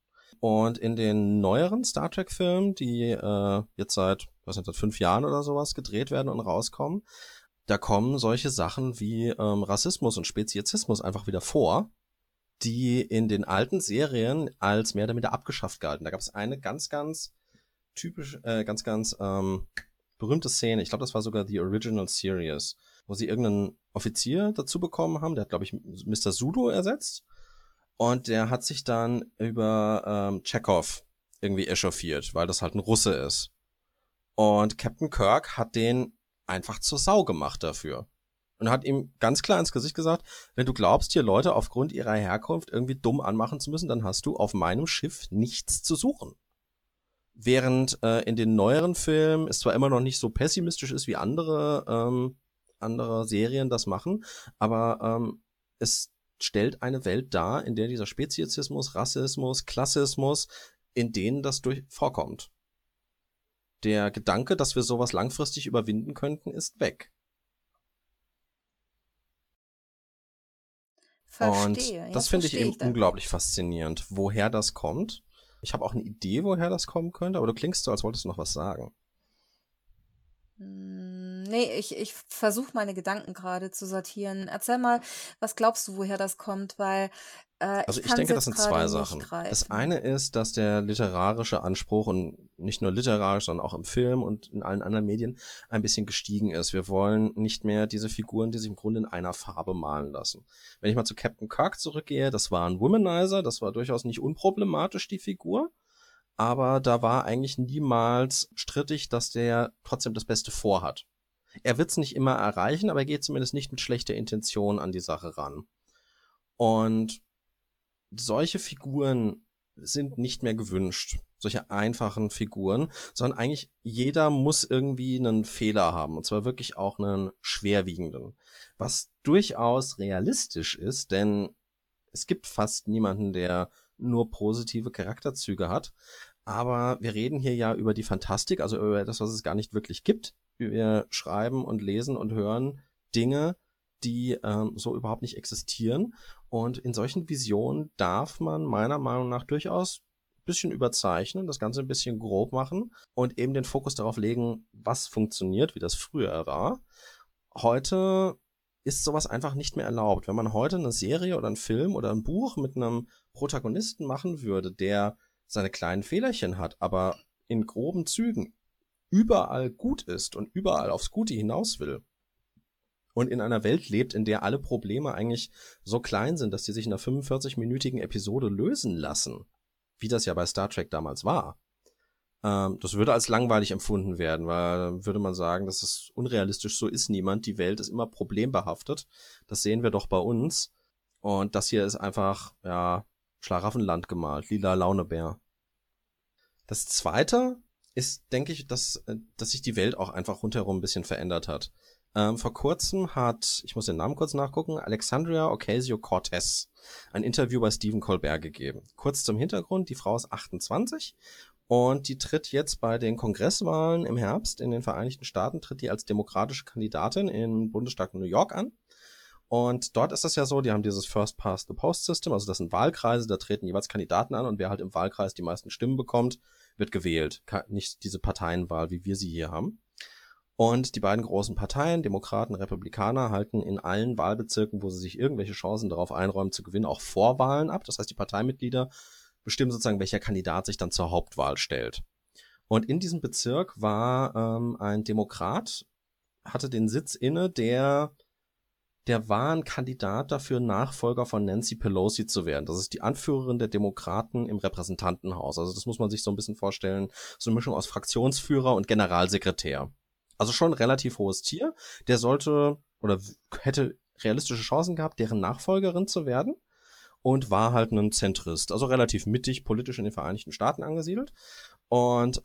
Und in den neueren Star Trek-Filmen, die jetzt seit 5 Jahren oder sowas gedreht werden und rauskommen, da kommen solche Sachen wie Rassismus und Speziesismus einfach wieder vor, die in den alten Serien als mehr oder minder abgeschafft galten. Da gab es eine ganz typisch, berühmte Szene, ich glaube, das war sogar die Original Series, wo sie irgendeinen Offizier dazu bekommen haben, der hat, glaube ich, Mr. Sudo ersetzt, und der hat sich dann über Chekhov irgendwie echauffiert, weil das halt ein Russe ist. Und Captain Kirk hat den einfach zur Sau gemacht dafür. Und hat ihm ganz klar ins Gesicht gesagt, wenn du glaubst, hier Leute aufgrund ihrer Herkunft irgendwie dumm anmachen zu müssen, dann hast du auf meinem Schiff nichts zu suchen. Während in den neueren Filmen es zwar immer noch nicht so pessimistisch ist, wie andere Serien das machen, aber es stellt eine Welt dar, in der dieser Speziesismus, Rassismus, Klassismus, in denen das vorkommt. Der Gedanke, dass wir sowas langfristig überwinden könnten, ist weg. Verstehe. Und das finde ich eben unglaublich faszinierend, woher das kommt. Ich habe auch eine Idee, woher das kommen könnte, aber du klingst so, als wolltest du noch was sagen. Nee, ich versuche meine Gedanken gerade zu sortieren. Erzähl mal, was glaubst du, woher das kommt? Weil also ich denke, das sind zwei Sachen. Das eine ist, dass der literarische Anspruch, und nicht nur literarisch, sondern auch im Film und in allen anderen Medien, ein bisschen gestiegen ist. Wir wollen nicht mehr diese Figuren, die sich im Grunde in einer Farbe malen lassen. Wenn ich mal zu Captain Kirk zurückgehe, das war ein Womanizer, das war durchaus nicht unproblematisch, die Figur. Aber da war eigentlich niemals strittig, dass der trotzdem das Beste vorhat. Er wird es nicht immer erreichen, aber er geht zumindest nicht mit schlechter Intention an die Sache ran. Und solche Figuren sind nicht mehr gewünscht, solche einfachen Figuren, sondern eigentlich jeder muss irgendwie einen Fehler haben, und zwar wirklich auch einen schwerwiegenden, was durchaus realistisch ist, denn es gibt fast niemanden, der nur positive Charakterzüge hat, aber wir reden hier ja über die Fantastik, also über etwas, was es gar nicht wirklich gibt. Wir schreiben und lesen und hören Dinge, die so überhaupt nicht existieren. Und in solchen Visionen darf man meiner Meinung nach durchaus ein bisschen überzeichnen, das Ganze ein bisschen grob machen und eben den Fokus darauf legen, was funktioniert, wie das früher war. Heute ist sowas einfach nicht mehr erlaubt. Wenn man heute eine Serie oder einen Film oder ein Buch mit einem Protagonisten machen würde, der seine kleinen Fehlerchen hat, aber in groben Zügen überall gut ist und überall aufs Gute hinaus will, und in einer Welt lebt, in der alle Probleme eigentlich so klein sind, dass die sich in einer 45-minütigen Episode lösen lassen, wie das ja bei Star Trek damals war. Das würde als langweilig empfunden werden, weil dann würde man sagen, das ist unrealistisch, so ist niemand, die Welt ist immer problembehaftet, das sehen wir doch bei uns, und das hier ist einfach, ja, Schlaraffenland gemalt, lila Launebär. Das Zweite ist, denke ich, dass sich die Welt auch einfach rundherum ein bisschen verändert hat. Vor kurzem hat, ich muss den Namen kurz nachgucken, Alexandria Ocasio-Cortez ein Interview bei Stephen Colbert gegeben. Kurz zum Hintergrund, die Frau ist 28 und die tritt jetzt bei den Kongresswahlen im Herbst in den Vereinigten Staaten, tritt die als demokratische Kandidatin im Bundesstaat New York an. Und dort ist das ja so, die haben dieses First-Past-the-Post-System, also das sind Wahlkreise, da treten jeweils Kandidaten an und wer halt im Wahlkreis die meisten Stimmen bekommt, wird gewählt. Nicht diese Parteienwahl, wie wir sie hier haben. Und die beiden großen Parteien, Demokraten, Republikaner, halten in allen Wahlbezirken, wo sie sich irgendwelche Chancen darauf einräumen zu gewinnen, auch Vorwahlen ab. Das heißt, die Parteimitglieder bestimmen sozusagen, welcher Kandidat sich dann zur Hauptwahl stellt. Und in diesem Bezirk war ein Demokrat, hatte den Sitz inne, der war ein Kandidat dafür, Nachfolger von Nancy Pelosi zu werden. Das ist die Anführerin der Demokraten im Repräsentantenhaus. Also das muss man sich so ein bisschen vorstellen, so eine Mischung aus Fraktionsführer und Generalsekretär. Also schon ein relativ hohes Tier. Der sollte oder hätte realistische Chancen gehabt, deren Nachfolgerin zu werden, und war halt ein Zentrist, also relativ mittig politisch in den Vereinigten Staaten angesiedelt. Und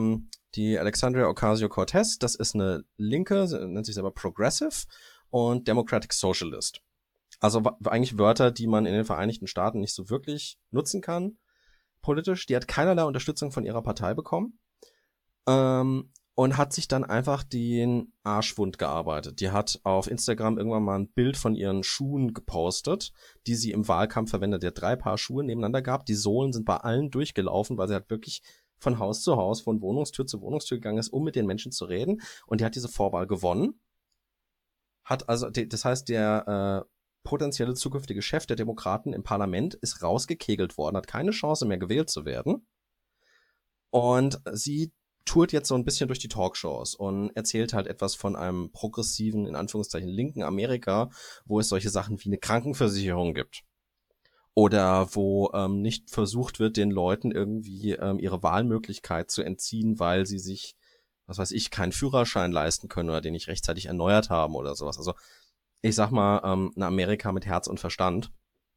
die Alexandria Ocasio-Cortez, das ist eine Linke, nennt sich selber Progressive und Democratic Socialist. Also eigentlich Wörter, die man in den Vereinigten Staaten nicht so wirklich nutzen kann, politisch. Die hat keinerlei Unterstützung von ihrer Partei bekommen. und hat sich dann einfach den Arsch wund gearbeitet. Die hat auf Instagram irgendwann mal ein Bild von ihren Schuhen gepostet, die sie im Wahlkampf verwendet. Die hat 3 Paar Schuhe nebeneinander gehabt. Die Sohlen sind bei allen durchgelaufen, weil sie halt wirklich von Haus zu Haus, von Wohnungstür zu Wohnungstür gegangen ist, um mit den Menschen zu reden. Und die hat diese Vorwahl gewonnen. Hat also, das heißt, der potenzielle zukünftige Chef der Demokraten im Parlament ist rausgekegelt worden, hat keine Chance mehr gewählt zu werden. Und sie tourt jetzt so ein bisschen durch die Talkshows und erzählt halt etwas von einem progressiven, in Anführungszeichen linken Amerika, wo es solche Sachen wie eine Krankenversicherung gibt. Oder wo nicht versucht wird, den Leuten irgendwie ihre Wahlmöglichkeit zu entziehen, weil sie sich, was weiß ich, keinen Führerschein leisten können oder den nicht rechtzeitig erneuert haben oder sowas. Also ich sag mal, ein Amerika mit Herz und Verstand.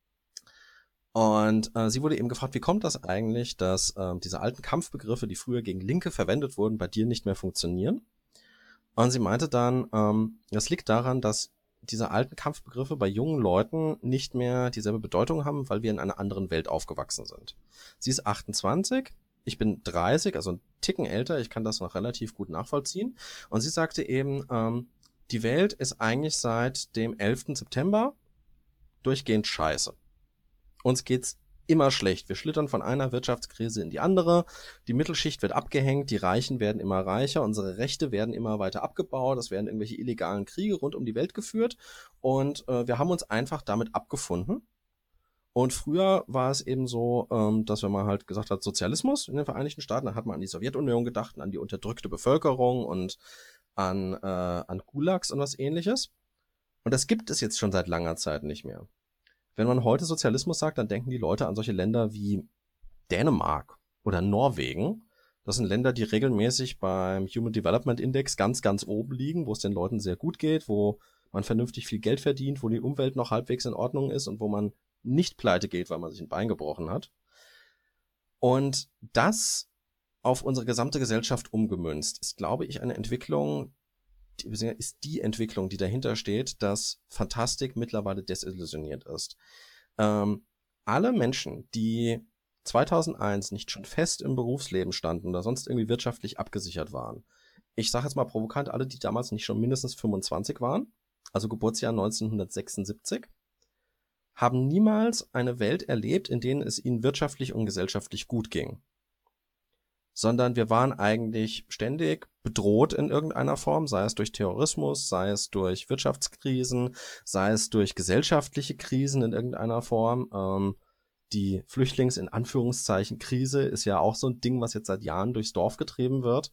Und sie wurde eben gefragt, wie kommt das eigentlich, dass diese alten Kampfbegriffe, die früher gegen Linke verwendet wurden, bei dir nicht mehr funktionieren? Und sie meinte dann, das liegt daran, dass diese alten Kampfbegriffe bei jungen Leuten nicht mehr dieselbe Bedeutung haben, weil wir in einer anderen Welt aufgewachsen sind. Sie ist 28, ich bin 30, also ein Ticken älter, ich kann das noch relativ gut nachvollziehen. Und sie sagte eben, die Welt ist eigentlich seit dem 11. September durchgehend scheiße. Uns geht's immer schlecht. Wir schlittern von einer Wirtschaftskrise in die andere. Die Mittelschicht wird abgehängt, die Reichen werden immer reicher, unsere Rechte werden immer weiter abgebaut, es werden irgendwelche illegalen Kriege rund um die Welt geführt und wir haben uns einfach damit abgefunden. Und früher war es eben so, dass wenn man halt gesagt hat, Sozialismus in den Vereinigten Staaten, dann hat man an die Sowjetunion gedacht, an die unterdrückte Bevölkerung und an Gulags und was ähnliches. Und das gibt es jetzt schon seit langer Zeit nicht mehr. Wenn man heute Sozialismus sagt, dann denken die Leute an solche Länder wie Dänemark oder Norwegen. Das sind Länder, die regelmäßig beim Human Development Index ganz, ganz oben liegen, wo es den Leuten sehr gut geht, wo man vernünftig viel Geld verdient, wo die Umwelt noch halbwegs in Ordnung ist und wo man nicht pleite geht, weil man sich ein Bein gebrochen hat. Und das auf unsere gesamte Gesellschaft umgemünzt ist, glaube ich, eine Entwicklung, ist die Entwicklung, die dahinter steht, dass Fantastik mittlerweile desillusioniert ist. Alle Menschen, die 2001 nicht schon fest im Berufsleben standen oder sonst irgendwie wirtschaftlich abgesichert waren, ich sage jetzt mal provokant, alle, die damals nicht schon mindestens 25 waren, also Geburtsjahr 1976, haben niemals eine Welt erlebt, in denen es ihnen wirtschaftlich und gesellschaftlich gut ging. Sondern wir waren eigentlich ständig bedroht in irgendeiner Form, sei es durch Terrorismus, sei es durch Wirtschaftskrisen, sei es durch gesellschaftliche Krisen in irgendeiner Form. Die Flüchtlings- in Anführungszeichen Krise ist ja auch so ein Ding, was jetzt seit Jahren durchs Dorf getrieben wird.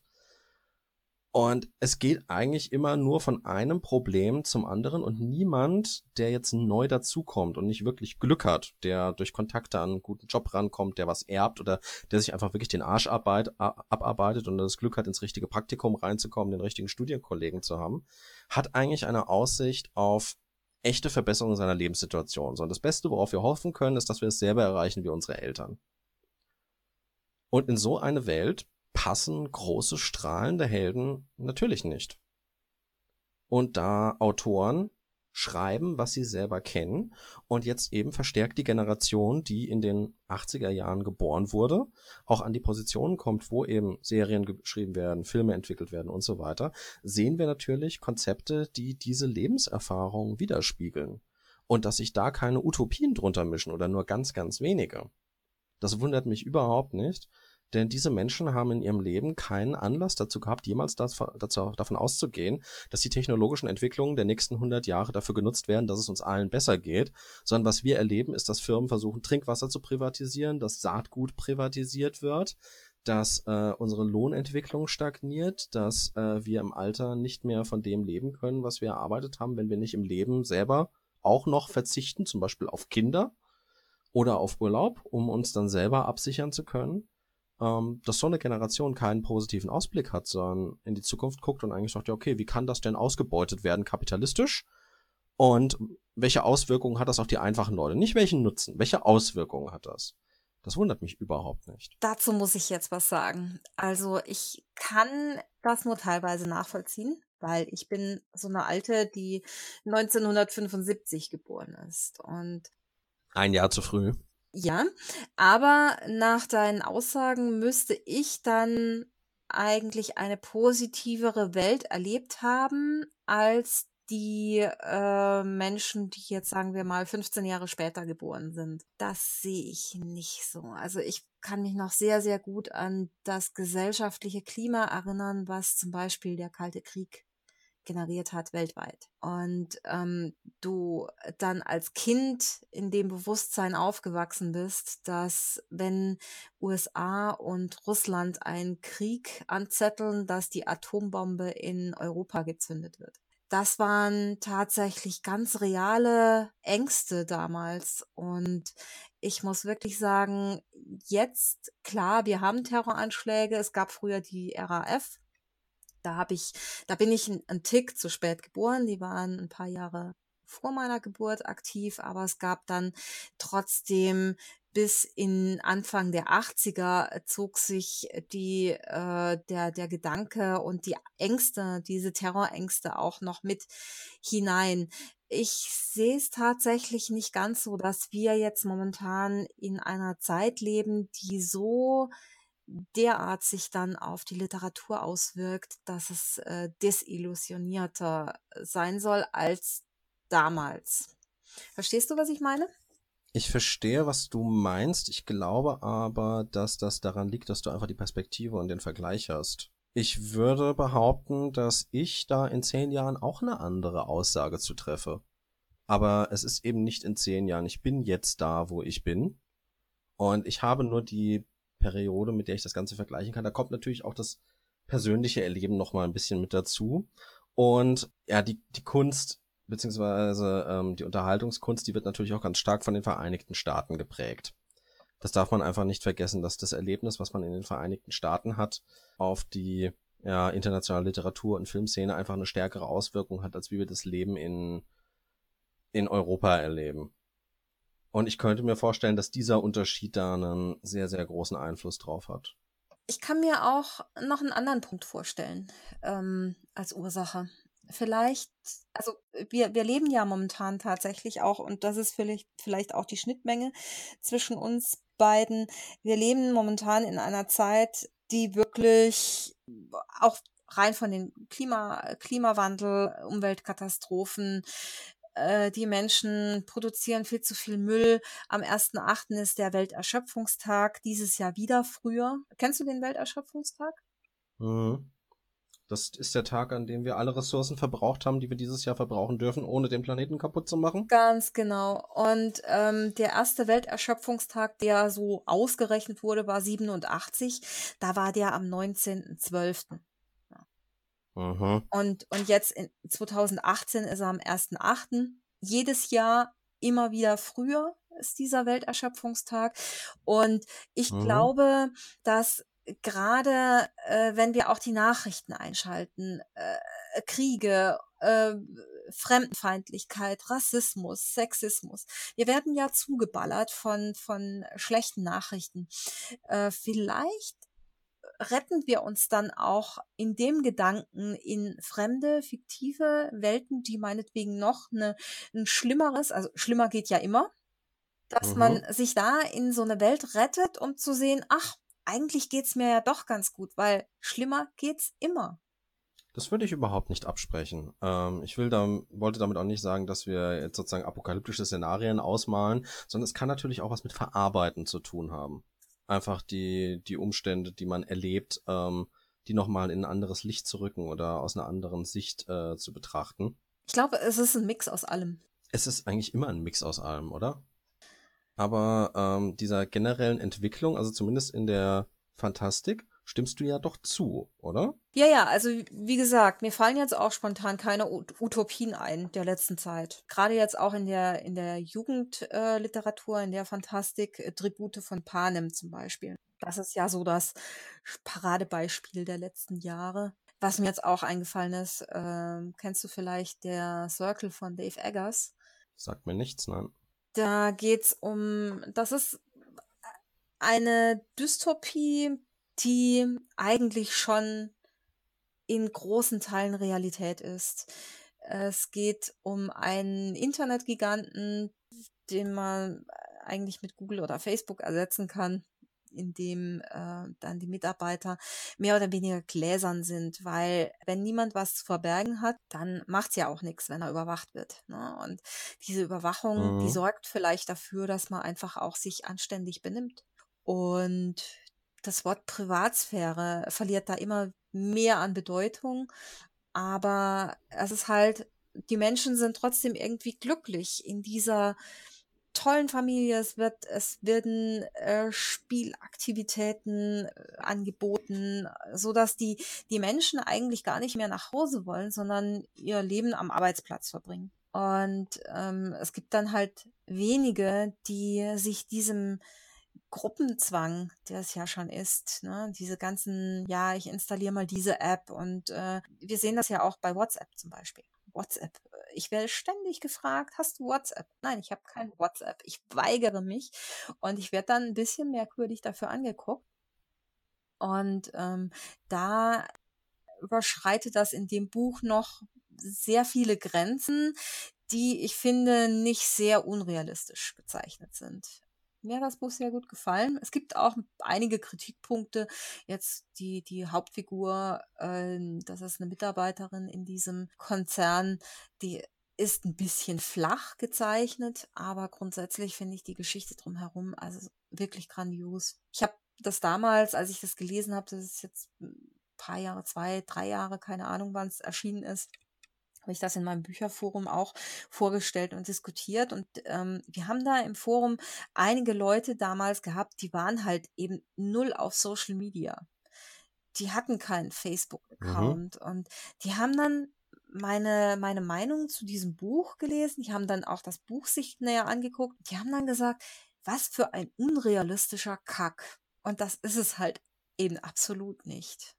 Und es geht eigentlich immer nur von einem Problem zum anderen und niemand, der jetzt neu dazukommt und nicht wirklich Glück hat, der durch Kontakte an einen guten Job rankommt, der was erbt oder der sich einfach wirklich den Arsch abarbeitet und das Glück hat, ins richtige Praktikum reinzukommen, den richtigen Studienkollegen zu haben, hat eigentlich eine Aussicht auf echte Verbesserung seiner Lebenssituation. So, und das Beste, worauf wir hoffen können, ist, dass wir es selber erreichen wie unsere Eltern. Und in so eine Welt passen große, strahlende Helden natürlich nicht. Und da Autoren schreiben, was sie selber kennen und jetzt eben verstärkt die Generation, die in den 80er Jahren geboren wurde, auch an die Positionen kommt, wo eben Serien geschrieben werden, Filme entwickelt werden und so weiter, sehen wir natürlich Konzepte, die diese Lebenserfahrung widerspiegeln. Und dass sich da keine Utopien drunter mischen oder nur ganz, ganz wenige. Das wundert mich überhaupt nicht. Denn diese Menschen haben in ihrem Leben keinen Anlass dazu gehabt, jemals davon auszugehen, dass die technologischen Entwicklungen der nächsten 100 Jahre dafür genutzt werden, dass es uns allen besser geht. Sondern was wir erleben, ist, dass Firmen versuchen, Trinkwasser zu privatisieren, dass Saatgut privatisiert wird, dass unsere Lohnentwicklung stagniert, dass wir im Alter nicht mehr von dem leben können, was wir erarbeitet haben, wenn wir nicht im Leben selber auch noch verzichten, zum Beispiel auf Kinder oder auf Urlaub, um uns dann selber absichern zu können. Dass so eine Generation keinen positiven Ausblick hat, sondern in die Zukunft guckt und eigentlich sagt, ja, okay, wie kann das denn ausgebeutet werden kapitalistisch? Und welche Auswirkungen hat das auf die einfachen Leute? Nicht welchen Nutzen, welche Auswirkungen hat das? Das wundert mich überhaupt nicht. Dazu muss ich jetzt was sagen. Also ich kann das nur teilweise nachvollziehen, weil ich bin so eine Alte, die 1975 geboren ist. Und Ein Jahr zu früh. ja, aber nach deinen Aussagen müsste ich dann eigentlich eine positivere Welt erlebt haben als die Menschen, die jetzt, sagen wir mal, 15 Jahre später geboren sind. Das sehe ich nicht so. Also ich kann mich noch sehr, sehr gut an das gesellschaftliche Klima erinnern, was zum Beispiel der Kalte Krieg generiert hat weltweit. Und du dann als Kind in dem Bewusstsein aufgewachsen bist, dass wenn USA und Russland einen Krieg anzetteln, dass die Atombombe in Europa gezündet wird. Das waren tatsächlich ganz reale Ängste damals. Und ich muss wirklich sagen, jetzt, klar, wir haben Terroranschläge. Es gab früher die RAF. Da bin ich einen Tick zu spät geboren. Die waren ein paar Jahre vor meiner Geburt aktiv, aber es gab dann trotzdem bis in Anfang der 80er zog sich der Gedanke und die Ängste, diese Terrorängste auch noch mit hinein. Ich sehe es tatsächlich nicht ganz so, dass wir jetzt momentan in einer Zeit leben, die so derart sich dann auf die Literatur auswirkt, dass es desillusionierter sein soll als damals. Verstehst du, was ich meine? Ich verstehe, was du meinst. Ich glaube aber, dass das daran liegt, dass du einfach die Perspektive und den Vergleich hast. Ich würde behaupten, dass ich da in 10 Jahren auch eine andere Aussage zu treffe. Aber es ist eben nicht in 10 Jahren. Ich bin jetzt da, wo ich bin. Und ich habe nur die Periode, mit der ich das Ganze vergleichen kann. Da kommt natürlich auch das persönliche Erleben nochmal ein bisschen mit dazu. Und ja, die Kunst, beziehungsweise die Unterhaltungskunst, die wird natürlich auch ganz stark von den Vereinigten Staaten geprägt. Das darf man einfach nicht vergessen, dass das Erlebnis, was man in den Vereinigten Staaten hat, auf die internationale Literatur- und Filmszene einfach eine stärkere Auswirkung hat, als wie wir das Leben in Europa erleben. Und ich könnte mir vorstellen, dass dieser Unterschied da einen sehr, sehr großen Einfluss drauf hat. Ich kann mir auch noch einen anderen Punkt vorstellen als Ursache. Vielleicht, also wir leben ja momentan tatsächlich auch, und das ist vielleicht auch die Schnittmenge zwischen uns beiden. Wir leben momentan in einer Zeit, die wirklich auch rein von den Klimawandel, Umweltkatastrophen, die Menschen produzieren viel zu viel Müll. Am 1.8. ist der Welterschöpfungstag, dieses Jahr wieder früher. Kennst du den Welterschöpfungstag? Mhm. Das ist der Tag, an dem wir alle Ressourcen verbraucht haben, die wir dieses Jahr verbrauchen dürfen, ohne den Planeten kaputt zu machen. Ganz genau. Und der erste Welterschöpfungstag, der so ausgerechnet wurde, war 87. Da war der am 19.12. Mhm. Und jetzt in 2018 ist er am 1.8. Jedes Jahr immer wieder früher ist dieser Welterschöpfungstag. Und ich Mhm. glaube, dass gerade wenn wir auch die Nachrichten einschalten, Kriege, Fremdenfeindlichkeit, Rassismus, Sexismus. Wir werden ja zugeballert von schlechten Nachrichten. Vielleicht retten wir uns dann auch in dem Gedanken in fremde, fiktive Welten, die meinetwegen noch ein schlimmeres, also schlimmer geht ja immer, dass man Mhm. sich da in so eine Welt rettet, um zu sehen, ach, eigentlich geht's mir ja doch ganz gut, weil schlimmer geht's immer. Das würde ich überhaupt nicht absprechen. Wollte damit auch nicht sagen, dass wir jetzt sozusagen apokalyptische Szenarien ausmalen, sondern es kann natürlich auch was mit Verarbeiten zu tun haben. Einfach die Umstände, die man erlebt, die nochmal in ein anderes Licht zu rücken oder aus einer anderen Sicht zu betrachten. Ich glaube, es ist ein Mix aus allem. Es ist eigentlich immer ein Mix aus allem, oder? Aber dieser generellen Entwicklung, also zumindest in der Fantastik, stimmst du ja doch zu, oder? Ja, also wie gesagt, mir fallen jetzt auch spontan keine Utopien ein der letzten Zeit. Gerade jetzt auch in der Jugendliteratur, in der Fantastik, Tribute von Panem zum Beispiel. Das ist ja so das Paradebeispiel der letzten Jahre. Was mir jetzt auch eingefallen ist, kennst du vielleicht der Circle von Dave Eggers? Sagt mir nichts, nein. Da geht's das ist eine Dystopie, die eigentlich schon in großen Teilen Realität ist. Es geht um einen Internetgiganten, den man eigentlich mit Google oder Facebook ersetzen kann. in dem dann die Mitarbeiter mehr oder weniger gläsern sind, weil wenn niemand was zu verbergen hat, dann macht's ja auch nichts, wenn er überwacht wird. Ne? Und diese Überwachung, die Mhm. sorgt vielleicht dafür, dass man einfach auch sich anständig benimmt. Und das Wort Privatsphäre verliert da immer mehr an Bedeutung, aber es ist halt, die Menschen sind trotzdem irgendwie glücklich in dieser tollen Familie. Es werden Spielaktivitäten angeboten, so dass die Menschen eigentlich gar nicht mehr nach Hause wollen, sondern ihr Leben am Arbeitsplatz verbringen. Und es gibt dann halt wenige, die sich diesem Gruppenzwang, der es ja schon ist, ne? Diese ganzen, ja, ich installiere mal diese App und wir sehen das ja auch bei WhatsApp zum Beispiel. WhatsApp. Ich werde ständig gefragt, hast du WhatsApp? Nein, ich habe kein WhatsApp. Ich weigere mich und ich werde dann ein bisschen merkwürdig dafür angeguckt. Und da überschreitet das in dem Buch noch sehr viele Grenzen, die ich finde nicht sehr unrealistisch gezeichnet sind. Mir hat das Buch sehr gut gefallen. Es gibt auch einige Kritikpunkte. Jetzt die Hauptfigur, das ist eine Mitarbeiterin in diesem Konzern, die ist ein bisschen flach gezeichnet, aber grundsätzlich finde ich die Geschichte drumherum also wirklich grandios. Ich habe das damals, als ich das gelesen habe, das ist jetzt ein paar Jahre, 2, 3 Jahre, keine Ahnung, wann es erschienen ist, habe ich das in meinem Bücherforum auch vorgestellt und diskutiert. Und wir haben da im Forum einige Leute damals gehabt, die waren halt eben null auf Social Media. Die hatten keinen Mhm. Facebook-Account und die haben dann meine Meinung zu diesem Buch gelesen. Die haben dann auch das Buch sich näher angeguckt. Die haben dann gesagt, was für ein unrealistischer Kack. Und das ist es halt eben absolut nicht.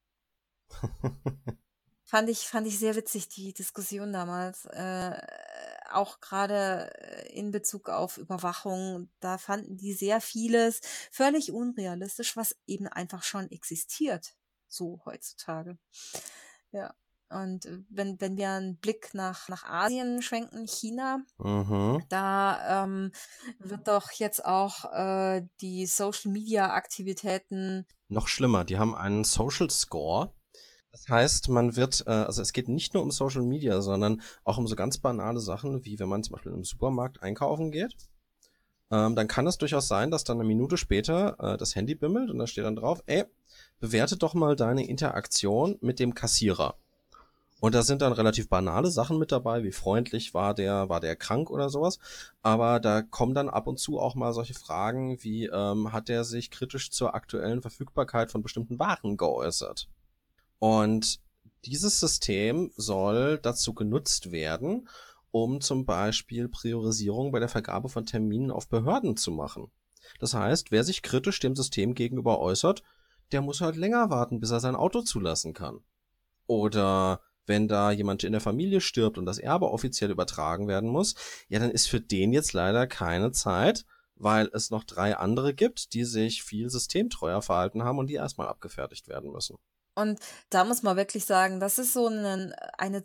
Fand ich sehr witzig, die Diskussion damals. Auch gerade in Bezug auf Überwachung, da fanden die sehr vieles völlig unrealistisch, was eben einfach schon existiert, so heutzutage. Ja. Und wenn wir einen Blick nach Asien schwenken, China, Mhm. da wird doch jetzt auch die Social-Media-Aktivitäten. Noch schlimmer, die haben einen Social Score. Das heißt, man wird, also es geht nicht nur um Social Media, sondern auch um so ganz banale Sachen, wie wenn man zum Beispiel im Supermarkt einkaufen geht. Dann kann es durchaus sein, dass dann eine Minute später das Handy bimmelt und da steht dann drauf, ey, bewerte doch mal deine Interaktion mit dem Kassierer. Und da sind dann relativ banale Sachen mit dabei, wie freundlich war der krank oder sowas. Aber da kommen dann ab und zu auch mal solche Fragen wie, hat der sich kritisch zur aktuellen Verfügbarkeit von bestimmten Waren geäußert? Und dieses System soll dazu genutzt werden, um zum Beispiel Priorisierung bei der Vergabe von Terminen auf Behörden zu machen. Das heißt, wer sich kritisch dem System gegenüber äußert, der muss halt länger warten, bis er sein Auto zulassen kann. Oder wenn da jemand in der Familie stirbt und das Erbe offiziell übertragen werden muss, ja, dann ist für den jetzt leider keine Zeit, weil es noch 3 andere gibt, die sich viel systemtreuer verhalten haben und die erstmal abgefertigt werden müssen. Und da muss man wirklich sagen, das ist so eine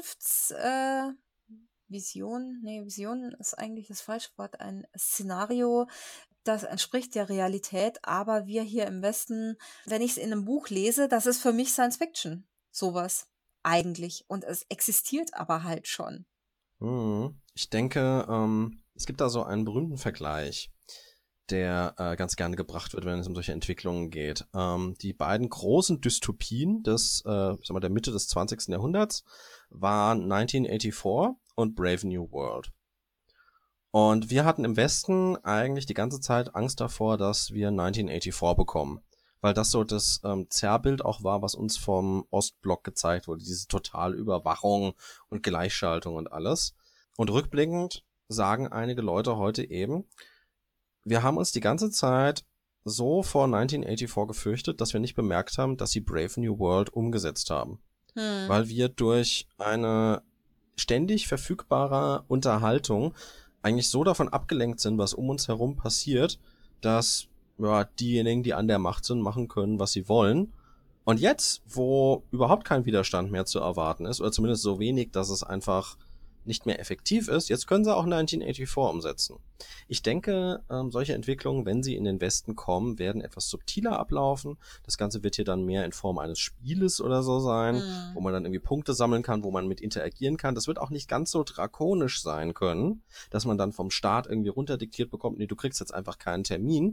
Vision, nee, Vision ist eigentlich das falsche Wort, ein Szenario, das entspricht der Realität, aber wir hier im Westen, wenn ich es in einem Buch lese, das ist für mich Science Fiction, sowas eigentlich. Und es existiert aber halt schon. Ich denke, es gibt da so einen berühmten Vergleich, der ganz gerne gebracht wird, wenn es um solche Entwicklungen geht. Die beiden großen Dystopien der Mitte des 20. Jahrhunderts waren 1984 und Brave New World. Und wir hatten im Westen eigentlich die ganze Zeit Angst davor, dass wir 1984 bekommen. Weil das so das Zerrbild auch war, was uns vom Ostblock gezeigt wurde. Diese totale Überwachung und Gleichschaltung und alles. Und rückblickend sagen einige Leute heute eben, wir haben uns die ganze Zeit so vor 1984 gefürchtet, dass wir nicht bemerkt haben, dass sie Brave New World umgesetzt haben. Hm. Weil wir durch eine ständig verfügbare Unterhaltung eigentlich so davon abgelenkt sind, was um uns herum passiert, dass ja, diejenigen, die an der Macht sind, machen können, was sie wollen. Und jetzt, wo überhaupt kein Widerstand mehr zu erwarten ist, oder zumindest so wenig, dass es einfach nicht mehr effektiv ist, jetzt können sie auch 1984 umsetzen. Ich denke, solche Entwicklungen, wenn sie in den Westen kommen, werden etwas subtiler ablaufen. Das Ganze wird hier dann mehr in Form eines Spieles oder so sein, wo man dann irgendwie Punkte sammeln kann, wo man mit interagieren kann. Das wird auch nicht ganz so drakonisch sein können, dass man dann vom Staat irgendwie runterdiktiert bekommt, nee, du kriegst jetzt einfach keinen Termin.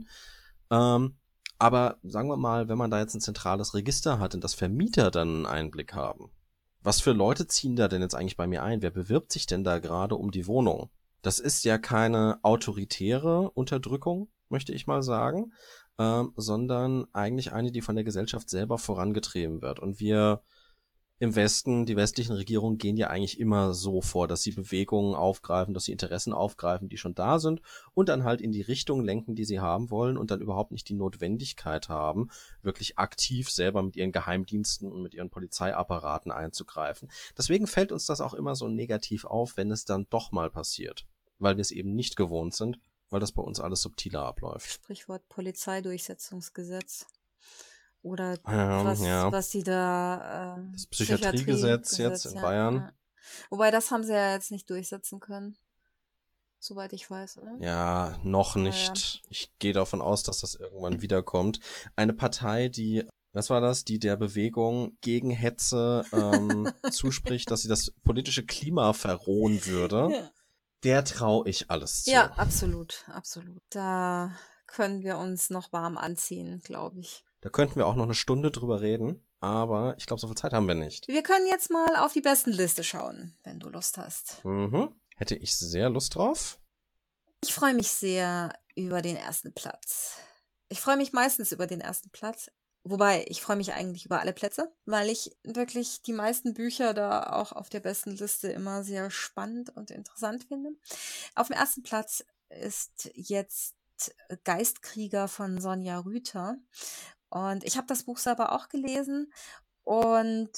Aber sagen wir mal, wenn man da jetzt ein zentrales Register hat, in das Vermieter dann einen Einblick haben, was für Leute ziehen da denn jetzt eigentlich bei mir ein? Wer bewirbt sich denn da gerade um die Wohnung? Das ist ja keine autoritäre Unterdrückung, möchte ich mal sagen, sondern eigentlich eine, die von der Gesellschaft selber vorangetrieben wird. Und wir im Westen, die westlichen Regierungen gehen ja eigentlich immer so vor, dass sie Bewegungen aufgreifen, dass sie Interessen aufgreifen, die schon da sind und dann halt in die Richtung lenken, die sie haben wollen und dann überhaupt nicht die Notwendigkeit haben, wirklich aktiv selber mit ihren Geheimdiensten und mit ihren Polizeiapparaten einzugreifen. Deswegen fällt uns das auch immer so negativ auf, wenn es dann doch mal passiert, weil wir es eben nicht gewohnt sind, weil das bei uns alles subtiler abläuft. Sprichwort Polizeidurchsetzungsgesetz. Oder Ja. was die da das Psychiatriegesetz jetzt in Bayern. Ja. Wobei, das haben sie ja jetzt nicht durchsetzen können. Soweit ich weiß, oder? Ja, noch nicht. Ja. Ich gehe davon aus, dass das irgendwann wiederkommt. Eine Partei, die, was war das, die der Bewegung gegen Hetze zuspricht, dass sie das politische Klima verrohen würde, Ja. der traue ich alles zu. Ja, absolut, absolut. Da können wir uns noch warm anziehen, glaube ich. Da könnten wir auch noch eine Stunde drüber reden, aber ich glaube, so viel Zeit haben wir nicht. Wir können jetzt mal auf die besten Liste schauen, wenn du Lust hast. Hätte ich sehr Lust drauf. Ich freue mich sehr über den ersten Platz. Ich freue mich meistens über den ersten Platz. Wobei, ich freue mich eigentlich über alle Plätze, weil ich wirklich die meisten Bücher da auch auf der besten Liste immer sehr spannend und interessant finde. Auf dem ersten Platz ist jetzt Geistkrieger von Sonja Rüther. Und ich habe das Buch selber auch gelesen und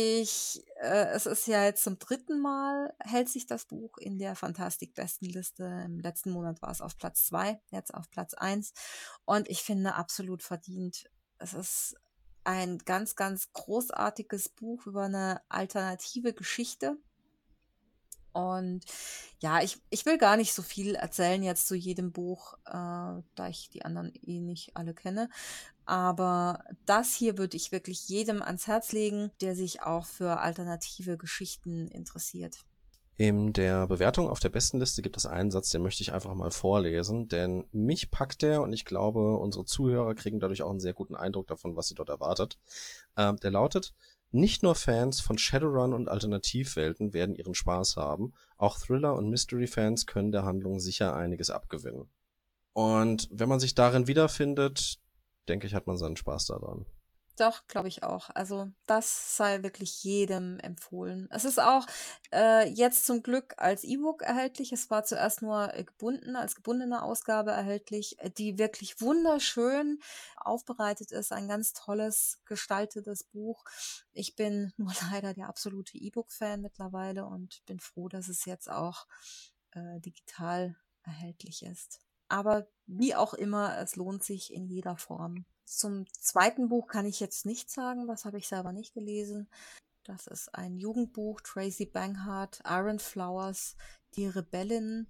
es ist ja jetzt zum 3. Mal, hält sich das Buch in der Fantastik-Bestenliste. Im letzten Monat war es auf Platz 2, jetzt auf Platz 1. Und ich finde absolut verdient. Es ist ein ganz, ganz großartiges Buch über eine alternative Geschichte. Und ja, ich will gar nicht so viel erzählen jetzt zu jedem Buch, da ich die anderen nicht alle kenne. Aber das hier würde ich wirklich jedem ans Herz legen, der sich auch für alternative Geschichten interessiert. In der Bewertung auf der Bestenliste gibt es einen Satz, den möchte ich einfach mal vorlesen, denn mich packt der und ich glaube, unsere Zuhörer kriegen dadurch auch einen sehr guten Eindruck davon, was sie dort erwartet. Der lautet: Nicht nur Fans von Shadowrun und Alternativwelten werden ihren Spaß haben, auch Thriller- und Mystery-Fans können der Handlung sicher einiges abgewinnen. Und wenn man sich darin wiederfindet, denke ich, hat man seinen Spaß daran. Doch, glaube ich auch. Also das sei wirklich jedem empfohlen. Es ist auch jetzt zum Glück als E-Book erhältlich. Es war zuerst nur gebunden, als gebundene Ausgabe erhältlich, die wirklich wunderschön aufbereitet ist. Ein ganz tolles, gestaltetes Buch. Ich bin nur leider der absolute E-Book-Fan mittlerweile und bin froh, dass es jetzt auch digital erhältlich ist. Aber wie auch immer, es lohnt sich in jeder Form. Zum zweiten Buch kann ich jetzt nichts sagen, das habe ich selber nicht gelesen. Das ist ein Jugendbuch, Tracy Banghart, Iron Flowers, Die Rebellin.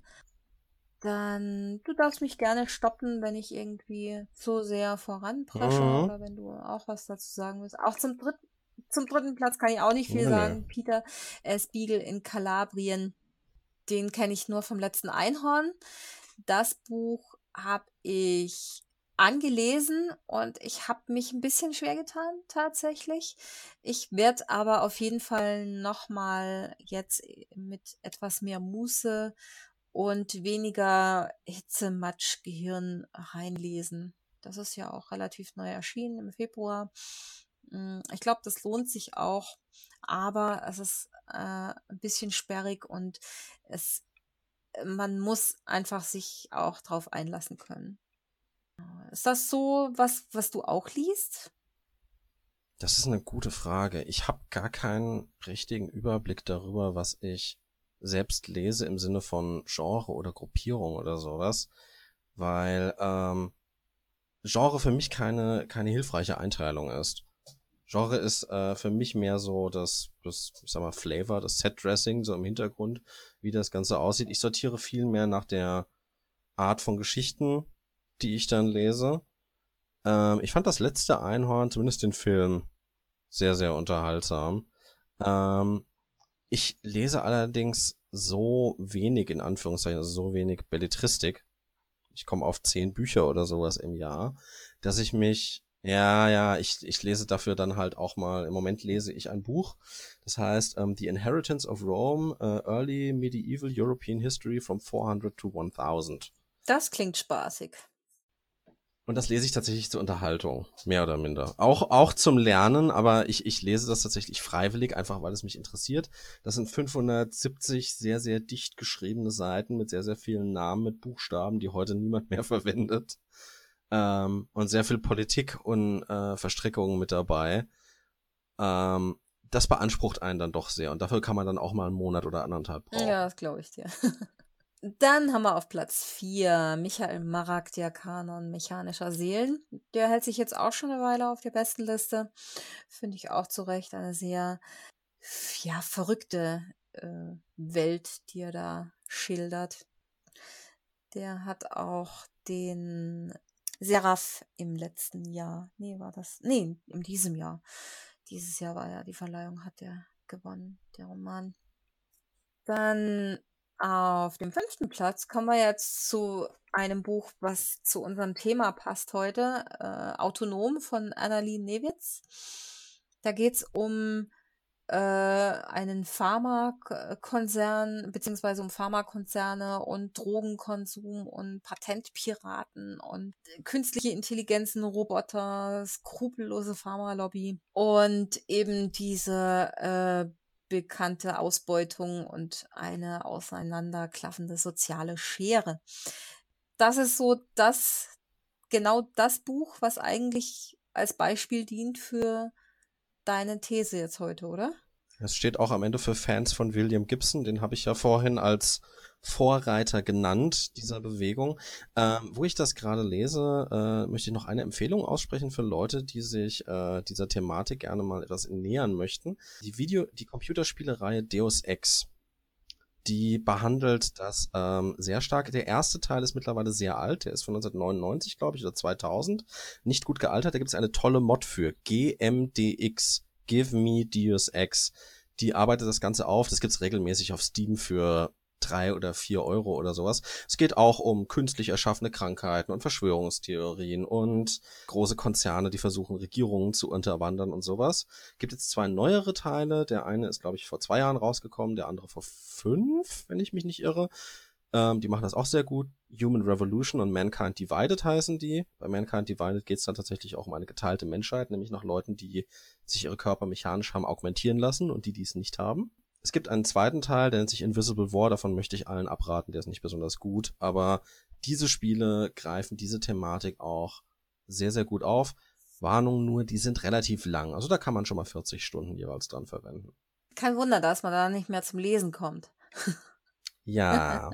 Dann, du darfst mich gerne stoppen, wenn ich irgendwie so sehr voranpresche oder wenn du auch was dazu sagen willst. Auch zum dritten Platz kann ich auch nicht viel sagen. Peter Spiegel in Kalabrien, den kenne ich nur vom letzten Einhorn. Das Buch habe ich angelesen und ich habe mich ein bisschen schwer getan, tatsächlich. Ich werde aber auf jeden Fall nochmal jetzt mit etwas mehr Muße und weniger Hitzematsch-Gehirn reinlesen. Das ist ja auch relativ neu erschienen im Februar. Ich glaube, das lohnt sich auch, aber es ist ein bisschen sperrig und man muss einfach sich auch drauf einlassen können. Ist das so was du auch liest? Das ist eine gute Frage. Ich habe gar keinen richtigen Überblick darüber, was ich selbst lese im Sinne von Genre oder Gruppierung oder sowas, weil Genre für mich keine hilfreiche Einteilung ist. Genre ist für mich mehr so das, ich sag mal, Flavor, das Set-Dressing, so im Hintergrund, wie das Ganze aussieht. Ich sortiere viel mehr nach der Art von Geschichten, die ich dann lese. Ich fand das letzte Einhorn, zumindest den Film, sehr, sehr unterhaltsam. Ähm, Ich lese allerdings so wenig, in Anführungszeichen, also so wenig Belletristik. Ich komme auf 10 Bücher oder sowas im Jahr, dass ich mich, ich lese dafür dann halt auch mal, im Moment lese ich ein Buch, das heißt The Inheritance of Rome, Early Medieval European History from 400 to 1000. Das klingt spaßig. Und das lese ich tatsächlich zur Unterhaltung, mehr oder minder. Auch zum Lernen, aber ich lese das tatsächlich freiwillig, einfach weil es mich interessiert. Das sind 570 sehr, sehr dicht geschriebene Seiten mit sehr, sehr vielen Namen, mit Buchstaben, die heute niemand mehr verwendet. Und sehr viel Politik und Verstrickungen mit dabei. Das beansprucht einen dann doch sehr. Und dafür kann man dann auch mal einen Monat oder anderthalb Ja, brauchen. das glaube ich dir. Dann haben wir auf Platz 4 Michael Marak, der Kanon mechanischer Seelen. Der hält sich jetzt auch schon eine Weile auf der Bestenliste. Finde ich auch zu Recht eine sehr, ja, verrückte Welt, die er da schildert. Der hat auch den Seraph im letzten Jahr. Nee, war das? Nee, in diesem Jahr. Dieses Jahr war ja die Verleihung, hat er gewonnen, der Roman. Dann auf dem 5. Platz kommen wir jetzt zu einem Buch, was zu unserem Thema passt heute. Autonom von Annalene Newitz. Da geht es um einen Pharmakonzern, beziehungsweise um Pharmakonzerne und Drogenkonsum und Patentpiraten und künstliche Intelligenzen, Roboter, skrupellose Pharmalobby und eben diese bekannte Ausbeutung und eine auseinanderklaffende soziale Schere. Das ist so genau das Buch, was eigentlich als Beispiel dient für deine These jetzt heute, oder? Es steht auch am Ende für Fans von William Gibson, den habe ich ja vorhin als Vorreiter genannt, dieser Bewegung. Wo ich das gerade lese, möchte ich noch eine Empfehlung aussprechen für Leute, die sich dieser Thematik gerne mal etwas nähern möchten. Die Computerspielereihe Deus Ex, die behandelt das sehr stark. Der erste Teil ist mittlerweile sehr alt, der ist von 1999, glaube ich, oder 2000. Nicht gut gealtert, da gibt es eine tolle Mod für, GMDX, Give Me Deus Ex. Die arbeitet das Ganze auf, das gibt's regelmäßig auf Steam für 3 oder 4 Euro oder sowas. Es geht auch um künstlich erschaffene Krankheiten und Verschwörungstheorien und große Konzerne, die versuchen, Regierungen zu unterwandern und sowas. Gibt jetzt 2 neuere Teile. Der eine ist, glaube ich, vor 2 Jahren rausgekommen, der andere vor 5, wenn ich mich nicht irre. Die machen das auch sehr gut. Human Revolution und Mankind Divided heißen die. Bei Mankind Divided geht es dann tatsächlich auch um eine geteilte Menschheit, nämlich nach Leuten, die sich ihre Körper mechanisch haben augmentieren lassen und die dies nicht haben. Es gibt einen zweiten Teil, der nennt sich Invisible War, davon möchte ich allen abraten, der ist nicht besonders gut, aber diese Spiele greifen diese Thematik auch sehr, sehr gut auf. Warnung nur, die sind relativ lang, also da kann man schon mal 40 Stunden jeweils dran verwenden. Kein Wunder, dass man da nicht mehr zum Lesen kommt. Ja,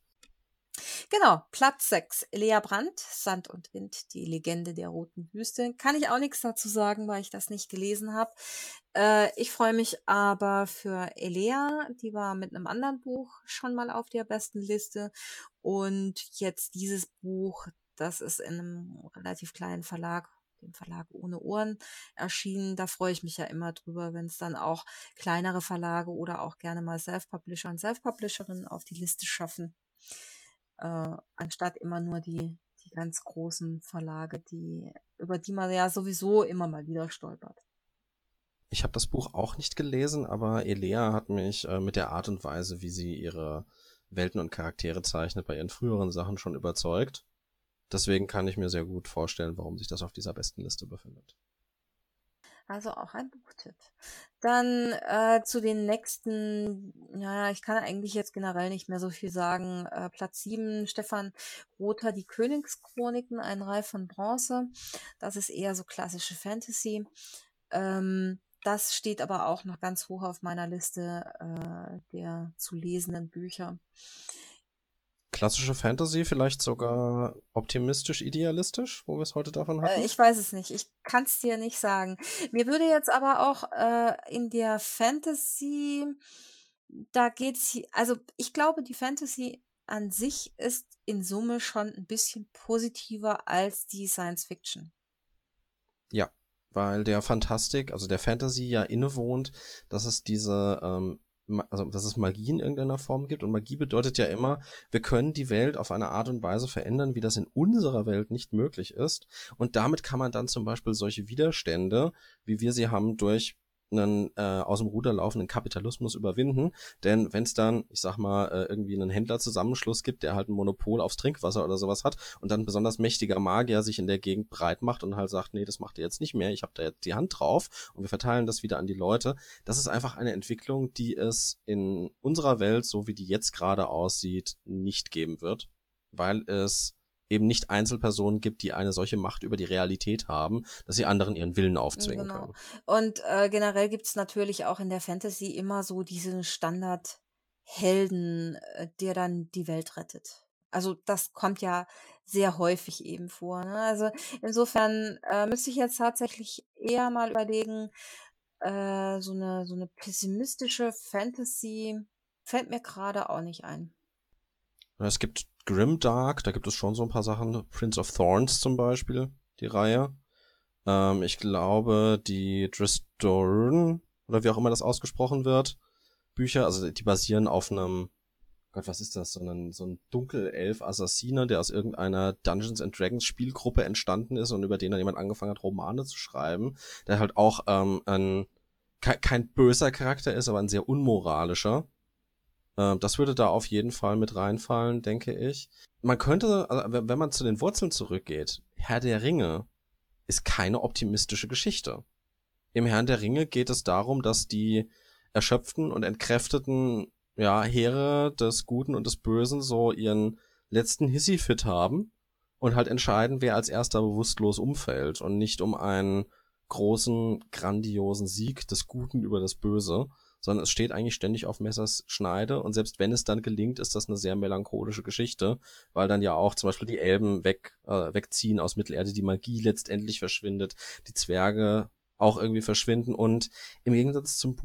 Genau, Platz 6. Elea Brandt, Sand und Wind, die Legende der Roten Wüste. Kann ich auch nichts dazu sagen, weil ich das nicht gelesen habe. Ich freue mich aber für Elea, die war mit einem anderen Buch schon mal auf der besten Liste. Und jetzt dieses Buch, das ist in einem relativ kleinen Verlag, dem Verlag Ohne Ohren, erschienen. Da freue ich mich ja immer drüber, wenn es dann auch kleinere Verlage oder auch gerne mal Self-Publisher und Self-Publisherinnen auf die Liste schaffen. Anstatt immer nur die ganz großen Verlage, über die man ja sowieso immer mal wieder stolpert. ich habe das Buch auch nicht gelesen, aber Elea hat mich mit der Art und Weise, wie sie ihre Welten und Charaktere zeichnet, bei ihren früheren Sachen schon überzeugt. Deswegen kann ich mir sehr gut vorstellen, warum sich das auf dieser besten Liste befindet. Also auch ein Buchtipp. Dann zu den nächsten, ja, ich kann eigentlich jetzt generell nicht mehr so viel sagen. Platz 7, Stefan Rother, die Königschroniken, ein Reif von Bronze. Das ist eher so klassische Fantasy. Das steht aber auch noch ganz hoch auf meiner Liste der zu lesenden Bücher. Klassische Fantasy, vielleicht sogar optimistisch, idealistisch, wo wir es heute davon hatten? Ich weiß es nicht. Ich kann es dir nicht sagen. Mir würde jetzt aber auch in der Fantasy, da geht's, also ich glaube, die Fantasy an sich ist in Summe schon ein bisschen positiver als die Science Fiction. Ja, weil der Fantastik, also der Fantasy ja innewohnt, dass es diese, also dass es Magie in irgendeiner Form gibt. Und Magie bedeutet ja immer, wir können die Welt auf eine Art und Weise verändern, wie das in unserer Welt nicht möglich ist. Und damit kann man dann zum Beispiel solche Widerstände, wie wir sie haben, durch einen aus dem Ruder laufenden Kapitalismus überwinden. Denn wenn es dann, ich sag mal, irgendwie einen Händlerzusammenschluss gibt, der halt ein Monopol aufs Trinkwasser oder sowas hat und dann ein besonders mächtiger Magier sich in der Gegend breit macht und halt sagt, nee, das macht ihr jetzt nicht mehr, ich habe da jetzt die Hand drauf und wir verteilen das wieder an die Leute. Das ist einfach eine Entwicklung, die es in unserer Welt, so wie die jetzt gerade aussieht, nicht geben wird, weil es eben nicht Einzelpersonen gibt, die eine solche Macht über die Realität haben, dass sie anderen ihren Willen aufzwingen Genau. können. Und generell gibt es natürlich auch in der Fantasy immer so diesen Standardhelden, der dann die Welt rettet. Also das kommt ja sehr häufig eben vor. Ne? Also insofern müsste ich jetzt tatsächlich eher mal überlegen, so eine pessimistische Fantasy fällt mir gerade auch nicht ein. Es gibt Grimdark, da gibt es schon so ein paar Sachen. Prince of Thorns zum Beispiel, die Reihe. Ich glaube, die Dristorn, oder wie auch immer das ausgesprochen wird, Bücher, also die basieren auf einem, Gott, was ist das, so ein Dunkelelf-Assassiner, der aus irgendeiner Dungeons and Dragons Spielgruppe entstanden ist und über den dann jemand angefangen hat, Romane zu schreiben, der halt auch kein böser Charakter ist, aber ein sehr unmoralischer. Das würde da auf jeden Fall mit reinfallen, denke ich. Man könnte, also wenn man zu den Wurzeln zurückgeht, Herr der Ringe ist keine optimistische Geschichte. Im Herrn der Ringe geht es darum, dass die erschöpften und entkräfteten Heere des Guten und des Bösen so ihren letzten Hissy-Fit haben und halt entscheiden, wer als erster bewusstlos umfällt und nicht um einen großen, grandiosen Sieg des Guten über das Böse, sondern es steht eigentlich ständig auf Messers Schneide und selbst wenn es dann gelingt, ist das eine sehr melancholische Geschichte, weil dann ja auch zum Beispiel die Elben wegziehen aus Mittelerde, die Magie letztendlich verschwindet, die Zwerge auch irgendwie verschwinden und im Gegensatz zum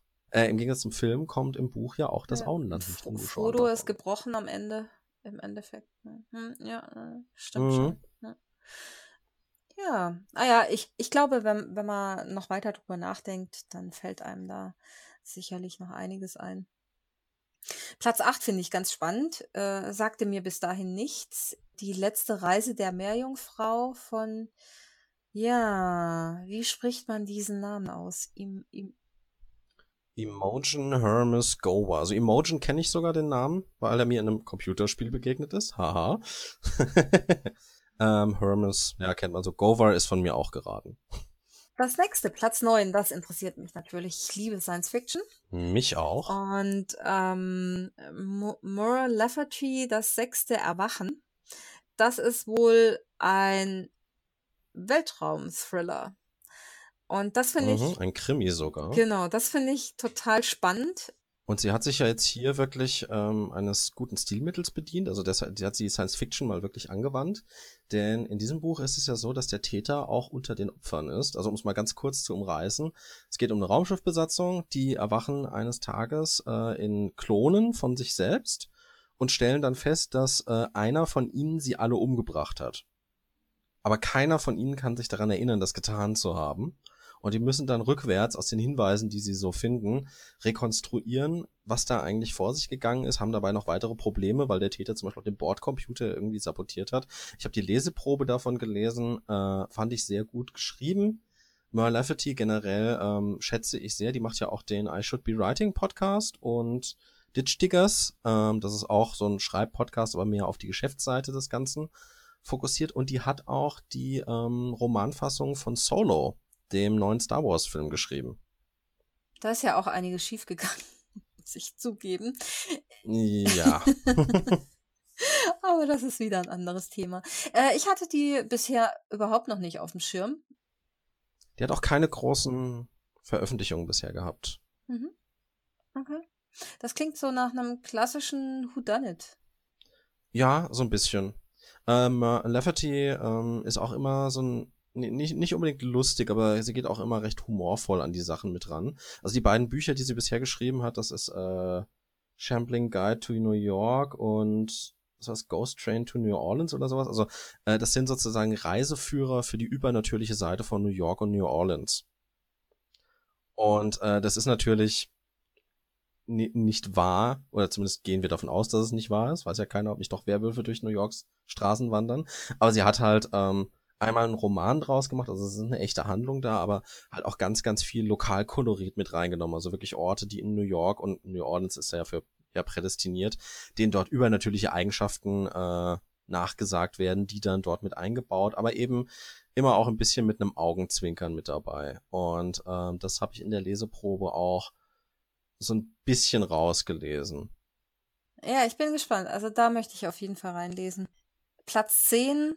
Film kommt im Buch ja auch das Ja. Auenland nicht in Frodo ist gebrochen am Ende, im Endeffekt. Ne? Ja, stimmt Mhm. schon. Ja. Ja, ja, ich glaube, wenn man noch weiter drüber nachdenkt, dann fällt einem da sicherlich noch einiges ein. Platz 8 finde ich ganz spannend, sagte mir bis dahin nichts. Die letzte Reise der Meerjungfrau von, ja, wie spricht man diesen Namen aus? Imogen Hermes Gower. Also Imogen kenne ich sogar den Namen, weil er mir in einem Computerspiel begegnet ist. Haha. Hermes, ja, kennt man so. Gower ist von mir auch geraten. Das nächste, Platz 9, das interessiert mich natürlich. Ich liebe Science Fiction. Mich auch. Und Moral Lafferty, das sechste Erwachen, das ist wohl ein Weltraum-Thriller. Und das finde ich, Ein Krimi sogar. genau, das finde ich total spannend. Und sie hat sich ja jetzt hier wirklich eines guten Stilmittels bedient. Also sie hat die Science Fiction mal wirklich angewandt. Denn in diesem Buch ist es ja so, dass der Täter auch unter den Opfern ist. Also um es mal ganz kurz zu umreißen. Es geht um eine Raumschiffbesatzung, die erwachen eines Tages in Klonen von sich selbst und stellen dann fest, dass einer von ihnen sie alle umgebracht hat. Aber keiner von ihnen kann sich daran erinnern, das getan zu haben. Und die müssen dann rückwärts aus den Hinweisen, die sie so finden, rekonstruieren, was da eigentlich vor sich gegangen ist, haben dabei noch weitere Probleme, weil der Täter zum Beispiel auch den Bordcomputer irgendwie sabotiert hat. Ich habe die Leseprobe davon gelesen, fand ich sehr gut geschrieben. Moral Lafferty generell schätze ich sehr, die macht ja auch den I Should Be Writing Podcast und Ditch Diggers, das ist auch so ein Schreibpodcast, aber mehr auf die Geschäftsseite des Ganzen fokussiert und die hat auch die Romanfassung von Solo, dem neuen Star Wars Film, geschrieben. Da ist ja auch einiges schiefgegangen, muss ich zugeben. Ja. Aber das ist wieder ein anderes Thema. Ich hatte die bisher überhaupt noch nicht auf dem Schirm. Die hat auch keine großen Veröffentlichungen bisher gehabt. Okay. Das klingt so nach einem klassischen Whodunit. Ja, so ein bisschen. Lafferty ist auch immer so ein, nicht unbedingt lustig, aber sie geht auch immer recht humorvoll an die Sachen mit ran. Also die beiden Bücher, die sie bisher geschrieben hat, das ist Shambling Guide to New York und was war's, Ghost Train to New Orleans oder sowas. Also das sind sozusagen Reiseführer für die übernatürliche Seite von New York und New Orleans. Und das ist natürlich nicht wahr, oder zumindest gehen wir davon aus, dass es nicht wahr ist. Weiß ja keiner, ob nicht doch Werwölfe durch New Yorks Straßen wandern. Aber sie hat halt einmal einen Roman draus gemacht, also es ist eine echte Handlung da, aber halt auch ganz, ganz viel Lokalkolorit mit reingenommen. Also wirklich Orte, die in New York, und New Orleans ist ja für ja prädestiniert, denen dort übernatürliche Eigenschaften nachgesagt werden, die dann dort mit eingebaut, aber eben immer auch ein bisschen mit einem Augenzwinkern mit dabei. Und das habe ich in der Leseprobe auch so ein bisschen rausgelesen. Ja, ich bin gespannt. Also da möchte ich auf jeden Fall reinlesen. Platz 10,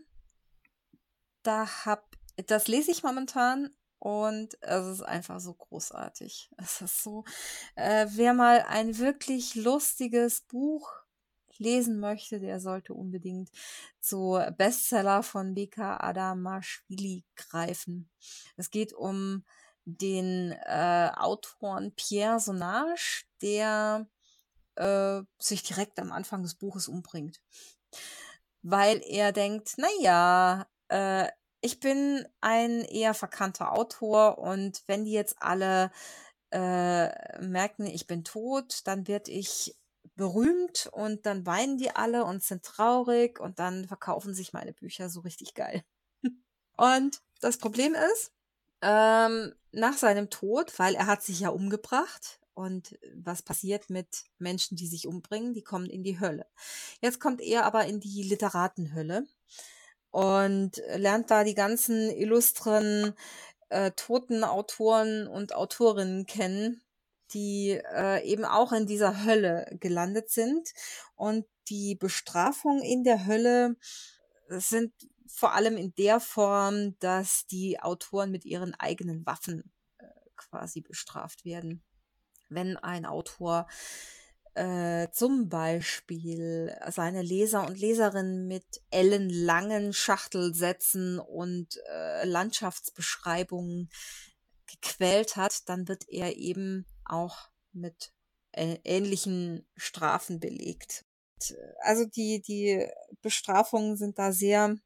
das lese ich momentan und es ist einfach so großartig. Es ist so, wer mal ein wirklich lustiges Buch lesen möchte, der sollte unbedingt zu Bestseller von Beka Adamaschwili greifen. Es geht um den Autoren Pierre Sonage, der sich direkt am Anfang des Buches umbringt, weil er denkt, naja, ich bin ein eher verkannter Autor und wenn die jetzt alle merken, ich bin tot, dann werde ich berühmt und dann weinen die alle und sind traurig und dann verkaufen sich meine Bücher so richtig geil. Und das Problem ist, nach seinem Tod, weil er hat sich ja umgebracht und was passiert mit Menschen, die sich umbringen? Die kommen in die Hölle. Jetzt kommt er aber in die Literatenhölle und lernt da die ganzen illustren toten Autoren und Autorinnen kennen, die eben auch in dieser Hölle gelandet sind. Und die Bestrafung in der Hölle sind vor allem in der Form, dass die Autoren mit ihren eigenen Waffen quasi bestraft werden. Wenn ein Autor zum Beispiel seine Leser und Leserinnen mit ellenlangen Schachtelsätzen und Landschaftsbeschreibungen gequält hat, dann wird er eben auch mit ähnlichen Strafen belegt. Also die Bestrafungen sind da sehr,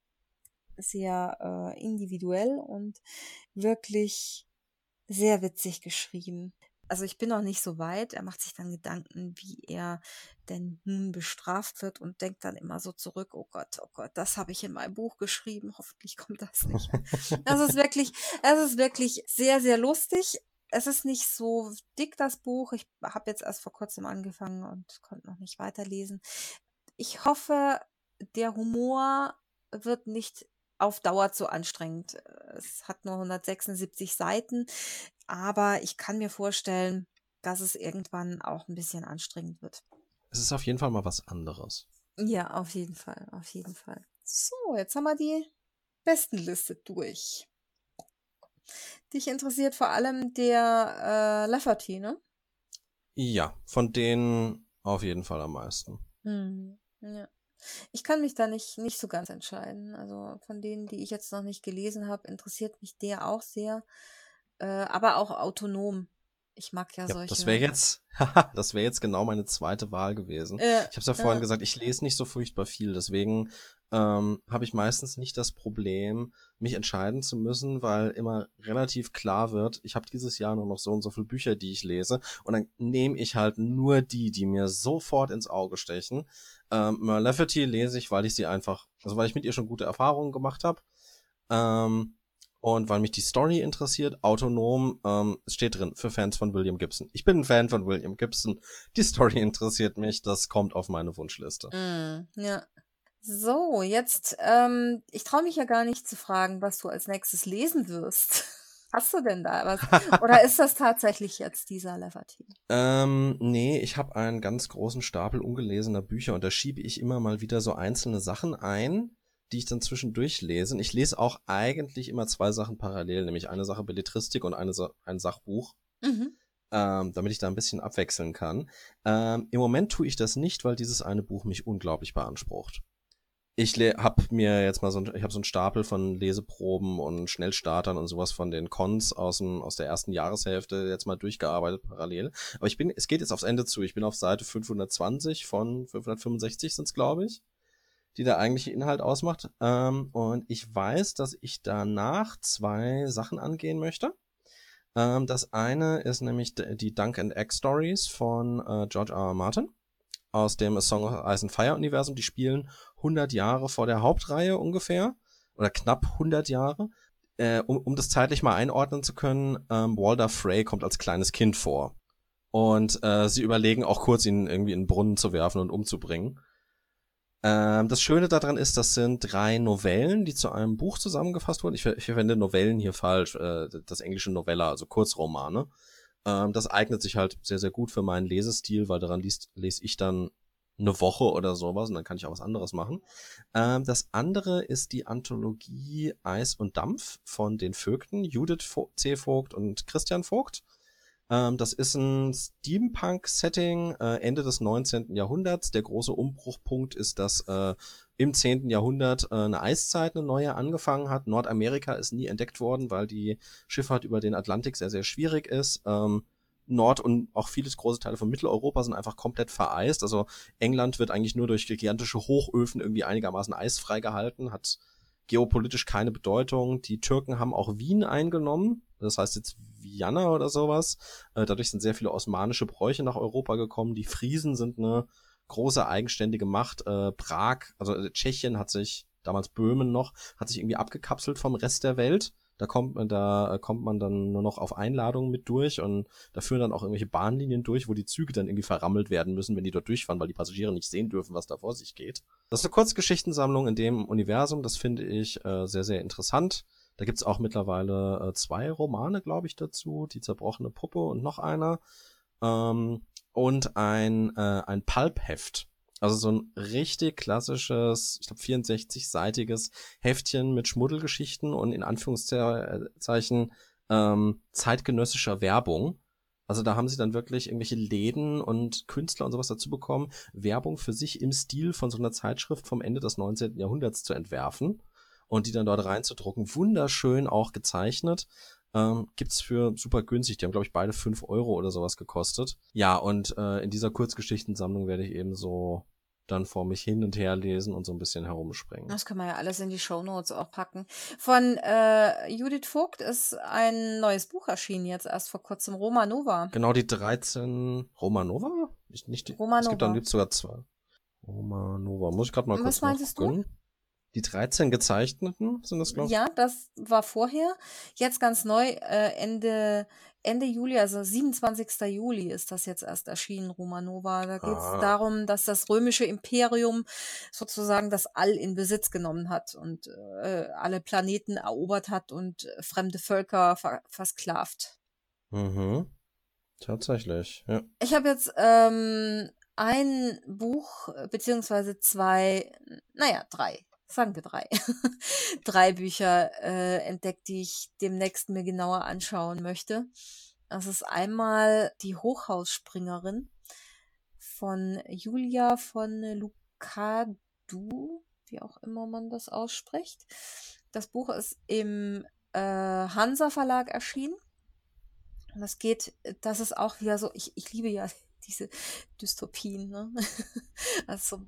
sehr individuell und wirklich sehr witzig geschrieben. Also ich bin noch nicht so weit. Er macht sich dann Gedanken, wie er denn nun bestraft wird und denkt dann immer so zurück, oh Gott, das habe ich in meinem Buch geschrieben. Hoffentlich kommt das nicht. Es ist wirklich sehr, sehr lustig. Es ist nicht so dick, das Buch. Ich habe jetzt erst vor kurzem angefangen und konnte noch nicht weiterlesen. Ich hoffe, der Humor wird nicht auf Dauer zu anstrengend. Es hat nur 176 Seiten, aber ich kann mir vorstellen, dass es irgendwann auch ein bisschen anstrengend wird. Es ist auf jeden Fall mal was anderes. Ja, auf jeden Fall, auf jeden Fall. So, jetzt haben wir die Bestenliste durch. Dich interessiert vor allem der Lafferty, ne? Ja, von denen auf jeden Fall am meisten. Ja. Ich kann mich da nicht so ganz entscheiden. Also von denen, die ich jetzt noch nicht gelesen habe, interessiert mich der auch sehr. Aber auch autonom. Ich mag ja Ja, solche. das wäre jetzt genau meine zweite Wahl gewesen. Äh, Ich habe es ja vorhin gesagt, ich lese nicht so furchtbar viel, deswegen habe ich meistens nicht das Problem, mich entscheiden zu müssen, weil immer relativ klar wird, ich habe dieses Jahr nur noch so und so viele Bücher, die ich lese, und dann nehme ich halt nur die mir sofort ins Auge stechen. Mur Lafferty lese ich, weil ich sie einfach, also weil ich mit ihr schon gute Erfahrungen gemacht habe. Und weil mich die Story interessiert, autonom, es steht drin, für Fans von William Gibson. Ich bin ein Fan von William Gibson. Die Story interessiert mich, das kommt auf meine Wunschliste. Ja. So, jetzt, ich traue mich ja gar nicht zu fragen, was du als nächstes lesen wirst. Hast du denn da was? Oder ist das tatsächlich jetzt dieser Lafferty? Nee, ich habe einen ganz großen Stapel ungelesener Bücher und da schiebe ich immer mal wieder so einzelne Sachen ein, die ich dann zwischendurch lese. Und ich lese auch eigentlich immer zwei Sachen parallel, nämlich eine Sache Belletristik und ein Sachbuch. Mhm. damit ich da ein bisschen abwechseln kann. Im Moment tue ich das nicht, weil dieses eine Buch mich unglaublich beansprucht. Ich habe mir jetzt mal so einen Stapel von Leseproben und Schnellstartern und sowas von den Cons aus der ersten Jahreshälfte jetzt mal durchgearbeitet parallel. Aber es geht jetzt aufs Ende zu. Ich bin auf Seite 520 von 565 sind's, glaube ich, die der eigentliche Inhalt ausmacht. Und ich weiß, dass ich danach 2 Sachen angehen möchte. Das eine ist nämlich die Dunk and Egg Stories von George R. R. Martin aus dem A Song of Ice and Fire Universum. Die spielen 100 Jahre vor der Hauptreihe ungefähr oder knapp 100 Jahre. Um das zeitlich mal einordnen zu können, Walder Frey kommt als kleines Kind vor. Und sie überlegen auch kurz, ihn irgendwie in den Brunnen zu werfen und umzubringen. Das Schöne daran ist, das sind 3 Novellen, die zu einem Buch zusammengefasst wurden. Ich verwende Novellen hier falsch, das englische Novella, also Kurzromane. Das eignet sich halt sehr, sehr gut für meinen Lesestil, weil daran lese ich dann eine Woche oder sowas und dann kann ich auch was anderes machen. Das andere ist die Anthologie Eis und Dampf von den Vögten, Judith C. Vogt und Christian Vogt. Das ist ein Steampunk-Setting Ende des 19. Jahrhunderts. Der große Umbruchpunkt ist, dass im 10. Jahrhundert eine Eiszeit, eine neue, angefangen hat. Nordamerika ist nie entdeckt worden, weil die Schifffahrt über den Atlantik sehr, sehr schwierig ist. Nord- und auch viele große Teile von Mitteleuropa sind einfach komplett vereist. Also England wird eigentlich nur durch gigantische Hochöfen irgendwie einigermaßen eisfrei gehalten, hat geopolitisch keine Bedeutung. Die Türken haben auch Wien eingenommen. Das heißt jetzt Vienna oder sowas. Dadurch sind sehr viele osmanische Bräuche nach Europa gekommen. Die Friesen sind eine große eigenständige Macht. Prag, also Tschechien hat sich, damals Böhmen noch, hat sich irgendwie abgekapselt vom Rest der Welt. Da kommt man dann nur noch auf Einladungen mit durch und da führen dann auch irgendwelche Bahnlinien durch, wo die Züge dann irgendwie verrammelt werden müssen, wenn die dort durchfahren, weil die Passagiere nicht sehen dürfen, was da vor sich geht. Das ist eine Kurzgeschichtensammlung in dem Universum, das finde ich sehr, sehr interessant. Da gibt's auch mittlerweile 2 Romane, glaube ich, dazu. Die zerbrochene Puppe und noch einer. Und ein Pulp-Heft. Also so ein richtig klassisches, ich glaube 64-seitiges Heftchen mit Schmuddelgeschichten und in Anführungszeichen zeitgenössischer Werbung. Also da haben sie dann wirklich irgendwelche Läden und Künstler und sowas dazu bekommen, Werbung für sich im Stil von so einer Zeitschrift vom Ende des 19. Jahrhunderts zu entwerfen und die dann dort reinzudrucken. Wunderschön auch gezeichnet. Gibt's für super günstig. Die haben, glaube ich, beide 5 Euro oder sowas gekostet. Ja, und in dieser Kurzgeschichtensammlung werde ich eben so dann vor mich hin und her lesen und so ein bisschen herumspringen. Das kann man ja alles in die Shownotes auch packen. Von Judith Vogt ist ein neues Buch erschienen, jetzt erst vor kurzem, Romanova. Genau, die 13 Romanova? Es gibt dann gibt's sogar 2. Romanova. Muss ich gerade mal kurz Was meintest du? Die 13 gezeichneten sind das, glaube ich. Ja, das war vorher. Jetzt ganz neu, Ende Juli, also 27. Juli ist das jetzt erst erschienen, Romanova. Da geht es darum, dass das römische Imperium sozusagen das All in Besitz genommen hat und alle Planeten erobert hat und fremde Völker versklavt. Mhm. Tatsächlich, ja. Ich habe jetzt ein Buch, beziehungsweise 2, naja, 3. Sagen wir 3. 3 Bücher entdeckt, die ich demnächst mir genauer anschauen möchte. Das ist einmal Die Hochhausspringerin von Julia von Lucadou, wie auch immer man das ausspricht. Das Buch ist im Hansa Verlag erschienen. Und das ist auch wieder so, ich liebe ja diese Dystopien, ne? Also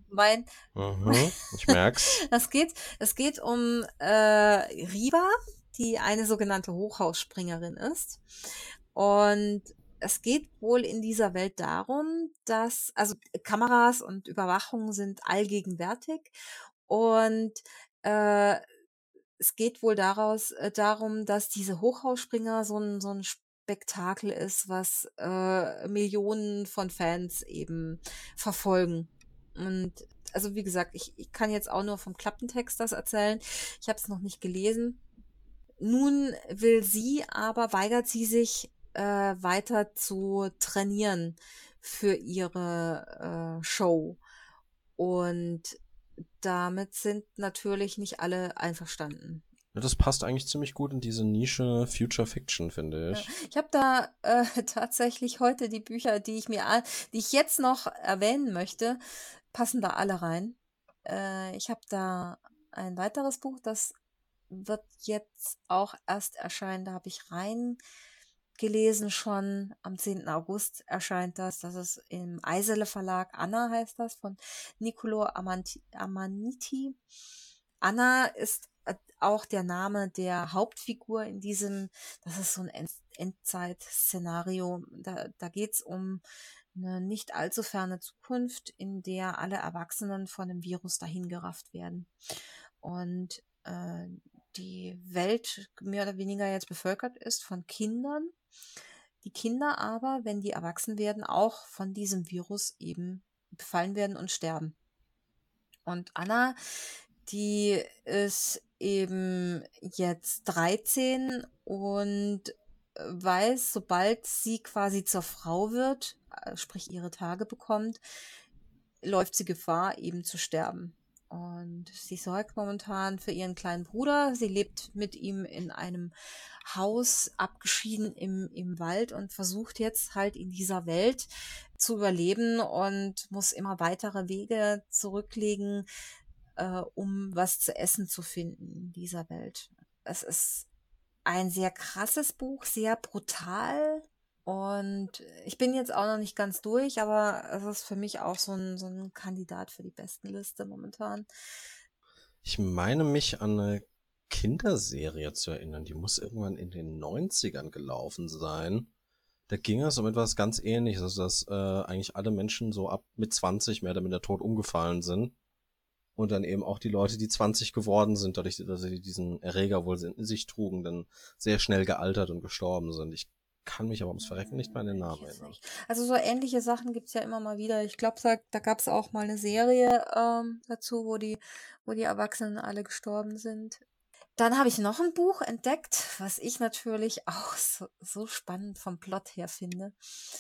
ich merk's. Es geht um Riva, die eine sogenannte Hochhausspringerin ist. Und es geht wohl in dieser Welt darum, dass, also Kameras und Überwachung sind allgegenwärtig und es geht wohl darum, dass diese Hochhausspringer so ein Spektakel ist, was Millionen von Fans eben verfolgen. Und also wie gesagt, ich kann jetzt auch nur vom Klappentext das erzählen. Ich habe es noch nicht gelesen. Nun weigert sie sich weiter zu trainieren für ihre Show. Und damit sind natürlich nicht alle einverstanden. Ja, das passt eigentlich ziemlich gut in diese Nische Future Fiction, finde Ja. ich. Ich habe da tatsächlich heute die Bücher, die ich jetzt noch erwähnen möchte, passen da alle rein. Ich habe da ein weiteres Buch, das wird jetzt auch erst erscheinen. Da habe ich reingelesen schon. Am 10. August erscheint das. Das ist im Eisele Verlag. Anna heißt das, von Niccolò Amaniti. Anna ist auch der Name der Hauptfigur in diesem, das ist so ein Endzeit-Szenario. Da geht es um eine nicht allzu ferne Zukunft, in der alle Erwachsenen von dem Virus dahingerafft werden. Und die Welt mehr oder weniger jetzt bevölkert ist von Kindern. Die Kinder aber, wenn die erwachsen werden, auch von diesem Virus eben befallen werden und sterben. Und Anna, die ist eben jetzt 13 und weiß, sobald sie quasi zur Frau wird, sprich ihre Tage bekommt, läuft sie Gefahr, eben zu sterben. Und sie sorgt momentan für ihren kleinen Bruder. Sie lebt mit ihm in einem Haus, abgeschieden im Wald, und versucht jetzt halt in dieser Welt zu überleben und muss immer weitere Wege zurücklegen, um was zu essen zu finden in dieser Welt. Es ist ein sehr krasses Buch, sehr brutal. Und ich bin jetzt auch noch nicht ganz durch, aber es ist für mich auch so ein Kandidat für die Bestenliste momentan. Ich meine mich an eine Kinderserie zu erinnern, die muss irgendwann in den 90ern gelaufen sein. Da ging es um etwas ganz Ähnliches, also dass eigentlich alle Menschen so ab mit 20 mehr oder minder tot umgefallen sind. Und dann eben auch die Leute, die 20 geworden sind, dadurch, dass sie diesen Erreger wohl in sich trugen, dann sehr schnell gealtert und gestorben sind. Ich kann mich aber ums Verrecken nicht mehr an den Namen erinnern. Also so ähnliche Sachen gibt's ja immer mal wieder. Ich glaube, da gab's auch mal eine Serie dazu, wo die Erwachsenen alle gestorben sind. Dann habe ich noch ein Buch entdeckt, was ich natürlich auch so spannend vom Plot her finde.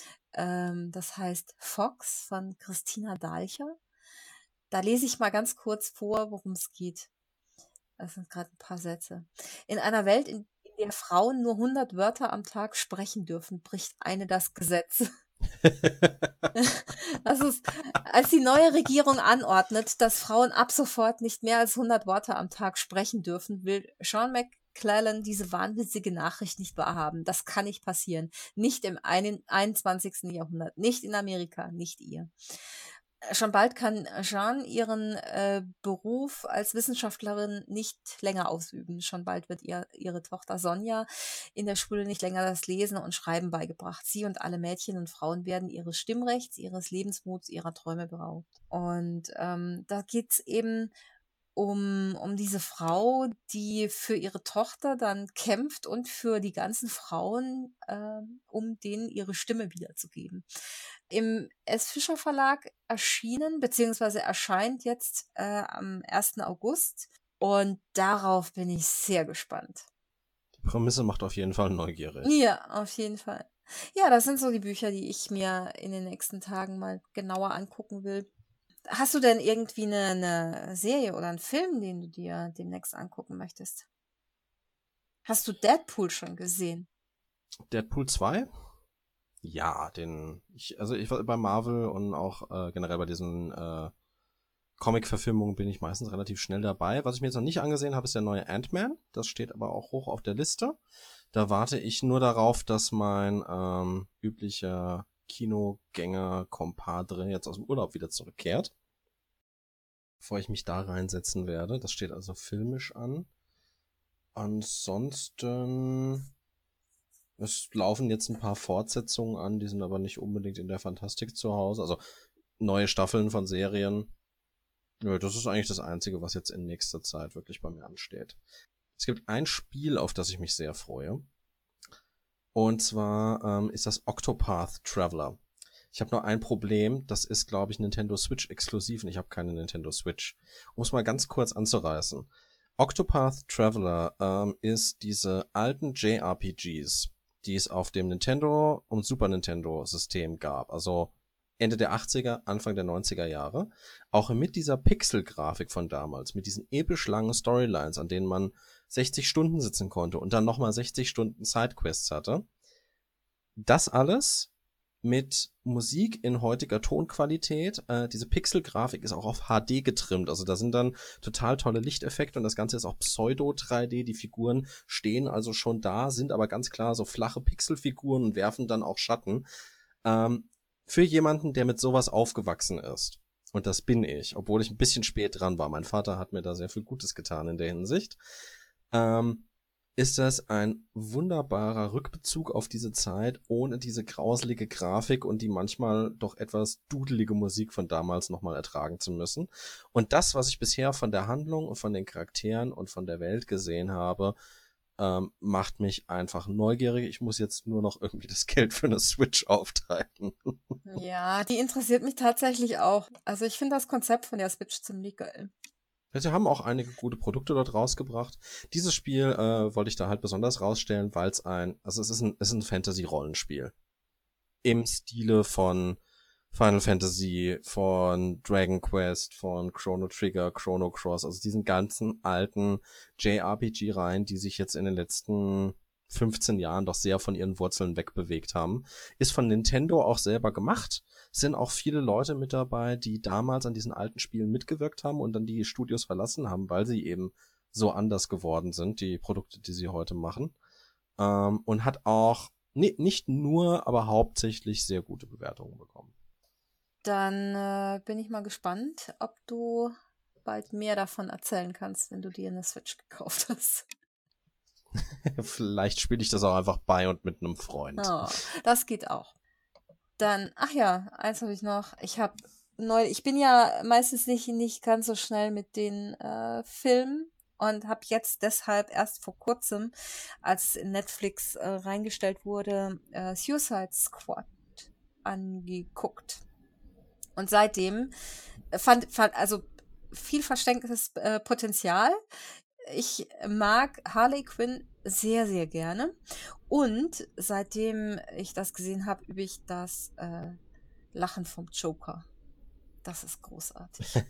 Das heißt Fox von Christina Dahlcher. Da lese ich mal ganz kurz vor, worum es geht. Das sind gerade ein paar Sätze. In einer Welt, in der Frauen nur 100 Wörter am Tag sprechen dürfen, bricht eine das Gesetz. Das ist, als die neue Regierung anordnet, dass Frauen ab sofort nicht mehr als 100 Worte am Tag sprechen dürfen, will Sean McClellan diese wahnwitzige Nachricht nicht wahrhaben. Das kann nicht passieren. Nicht im 21. Jahrhundert. Nicht in Amerika. Nicht ihr. Schon bald kann Jeanne ihren Beruf als Wissenschaftlerin nicht länger ausüben. Schon bald wird ihre Tochter Sonja in der Schule nicht länger das Lesen und Schreiben beigebracht. Sie und alle Mädchen und Frauen werden ihres Stimmrechts, ihres Lebensmuts, ihrer Träume beraubt. Und da geht's eben um diese Frau, die für ihre Tochter dann kämpft und für die ganzen Frauen, um denen ihre Stimme wiederzugeben. Im S. Fischer Verlag erschienen, beziehungsweise erscheint jetzt am 1. August. Und darauf bin ich sehr gespannt. Die Prämisse macht auf jeden Fall neugierig. Ja, auf jeden Fall. Ja, das sind so die Bücher, die ich mir in den nächsten Tagen mal genauer angucken will. Hast du denn irgendwie eine Serie oder einen Film, den du dir demnächst angucken möchtest? Hast du Deadpool schon gesehen? Deadpool 2? Ja, also ich war bei Marvel und auch generell bei diesen Comic-Verfilmungen bin ich meistens relativ schnell dabei. Was ich mir jetzt noch nicht angesehen habe, ist der neue Ant-Man. Das steht aber auch hoch auf der Liste. Da warte ich nur darauf, dass mein üblicher Kinogänger-Kompadre jetzt aus dem Urlaub wieder zurückkehrt, bevor ich mich da reinsetzen werde. Das steht also filmisch an. Ansonsten, es laufen jetzt ein paar Fortsetzungen an, die sind aber nicht unbedingt in der Fantastik zu Hause. Also neue Staffeln von Serien. Nö, das ist eigentlich das Einzige, was jetzt in nächster Zeit wirklich bei mir ansteht. Es gibt ein Spiel, auf das ich mich sehr freue. Und zwar ist das Octopath Traveler. Ich habe nur ein Problem, das ist, glaube ich, Nintendo Switch exklusiv und ich habe keine Nintendo Switch. Um es mal ganz kurz anzureißen. Octopath Traveler ist diese alten JRPGs, die es auf dem Nintendo und Super Nintendo System gab. Also Ende der 80er, Anfang der 90er Jahre, auch mit dieser Pixel-Grafik von damals, mit diesen episch langen Storylines, an denen man 60 Stunden sitzen konnte und dann nochmal 60 Stunden Sidequests hatte. Das alles mit Musik in heutiger Tonqualität. Diese Pixel-Grafik ist auch auf HD getrimmt. Also da sind dann total tolle Lichteffekte und das Ganze ist auch Pseudo-3D. Die Figuren stehen also schon da, sind aber ganz klar so flache Pixelfiguren und werfen dann auch Schatten. Für jemanden, der mit sowas aufgewachsen ist, und das bin ich, obwohl ich ein bisschen spät dran war, mein Vater hat mir da sehr viel Gutes getan in der Hinsicht, ist das ein wunderbarer Rückbezug auf diese Zeit, ohne diese grauselige Grafik und die manchmal doch etwas dudelige Musik von damals nochmal ertragen zu müssen. Und das, was ich bisher von der Handlung und von den Charakteren und von der Welt gesehen habe, macht mich einfach neugierig. Ich muss jetzt nur noch irgendwie das Geld für eine Switch auftreiben. Ja, die interessiert mich tatsächlich auch. Also ich finde das Konzept von der Switch ziemlich geil. Sie haben auch einige gute Produkte dort rausgebracht. Dieses Spiel wollte ich da halt besonders rausstellen, weil es es ist ein Fantasy-Rollenspiel. Im Stile von Final Fantasy, von Dragon Quest, von Chrono Trigger, Chrono Cross, also diesen ganzen alten JRPG-Reihen, die sich jetzt in den letzten 15 Jahren doch sehr von ihren Wurzeln wegbewegt haben. Ist von Nintendo auch selber gemacht. Sind auch viele Leute mit dabei, die damals an diesen alten Spielen mitgewirkt haben und dann die Studios verlassen haben, weil sie eben so anders geworden sind, die Produkte, die sie heute machen. Und hat auch nicht nur, aber hauptsächlich sehr gute Bewertungen bekommen. Dann bin ich mal gespannt, ob du bald mehr davon erzählen kannst, wenn du dir eine Switch gekauft hast. Vielleicht spiele ich das auch einfach bei und mit einem Freund. Oh, das geht auch. Dann, ach ja, eins habe ich noch. Ich bin ja meistens nicht ganz so schnell mit den Filmen und habe jetzt deshalb erst vor kurzem, als in Netflix reingestellt wurde, Suicide Squad angeguckt. Und seitdem fand also viel verstecktes Potenzial. Ich mag Harley Quinn sehr, sehr gerne. Und seitdem ich das gesehen habe, übe ich das Lachen vom Joker. Das ist großartig.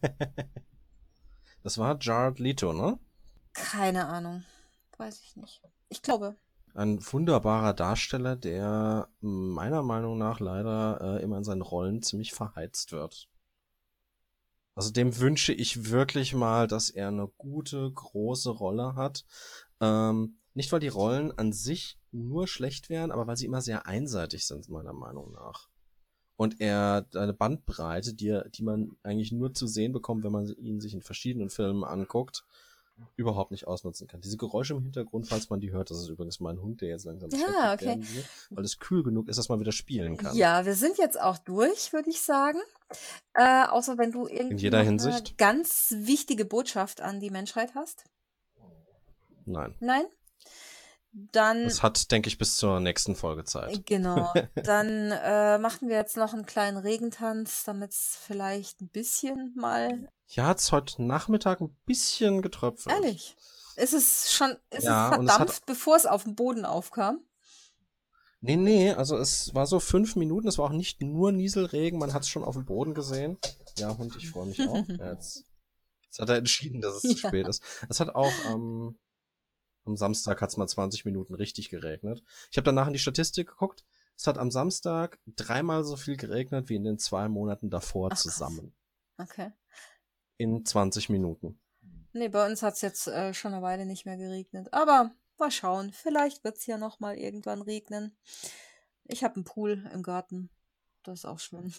Das war Jared Leto, ne? Keine Ahnung. Weiß ich nicht. Ich glaube. Ein wunderbarer Darsteller, der meiner Meinung nach leider immer in seinen Rollen ziemlich verheizt wird. Also dem wünsche ich wirklich mal, dass er eine gute, große Rolle hat. Nicht, weil die Rollen an sich nur schlecht wären, aber weil sie immer sehr einseitig sind, meiner Meinung nach. Und er eine Bandbreite, die man eigentlich nur zu sehen bekommt, wenn man ihn sich in verschiedenen Filmen anguckt, überhaupt nicht ausnutzen kann. Diese Geräusche im Hintergrund, falls man die hört, das ist übrigens mein Hund, der jetzt langsam okay. werden wird, weil es kühl genug ist, dass man wieder spielen kann. Ja, wir sind jetzt auch durch, würde ich sagen. Außer wenn du In irgendwie jeder noch Hinsicht? eine ganz wichtige Botschaft an die Menschheit hast. Nein. Nein? Dann. Das hat, denke ich, bis zur nächsten Folge Zeit. Genau. Dann machen wir jetzt noch einen kleinen Regentanz, damit es vielleicht ein bisschen mal. Ja, hat es heute Nachmittag ein bisschen getröpfelt. Ehrlich? Ist es Ja, und verdampft, bevor es auf dem Boden aufkam? Nee, also es war so 5 Minuten, es war auch nicht nur Nieselregen, man hat es schon auf dem Boden gesehen. Ja, Hund, ich freue mich auch. Jetzt hat er entschieden, dass es zu spät ist. Es hat auch am Samstag hat's mal 20 Minuten richtig geregnet. Ich habe danach in die Statistik geguckt. Es hat am Samstag 3-mal so viel geregnet wie in den 2 Monaten davor zusammen. Okay. In 20 Minuten. Nee, bei uns hat's jetzt schon eine Weile nicht mehr geregnet. Aber mal schauen. Vielleicht wird's ja noch mal irgendwann regnen. Ich habe einen Pool im Garten. Das ist auch schön.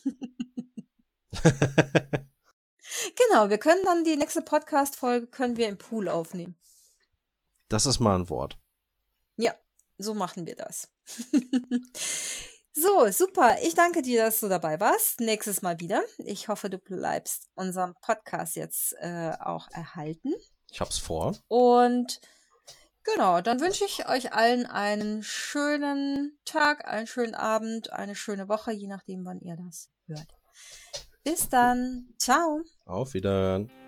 Genau, wir können dann die nächste Podcast-Folge im Pool aufnehmen. Das ist mal ein Wort. Ja, so machen wir das. So, super. Ich danke dir, dass du dabei warst. Nächstes Mal wieder. Ich hoffe, du bleibst unserem Podcast jetzt auch erhalten. Ich hab's vor. Und genau, dann wünsche ich euch allen einen schönen Tag, einen schönen Abend, eine schöne Woche, je nachdem, wann ihr das hört. Bis dann. Ciao. Auf Wiedersehen.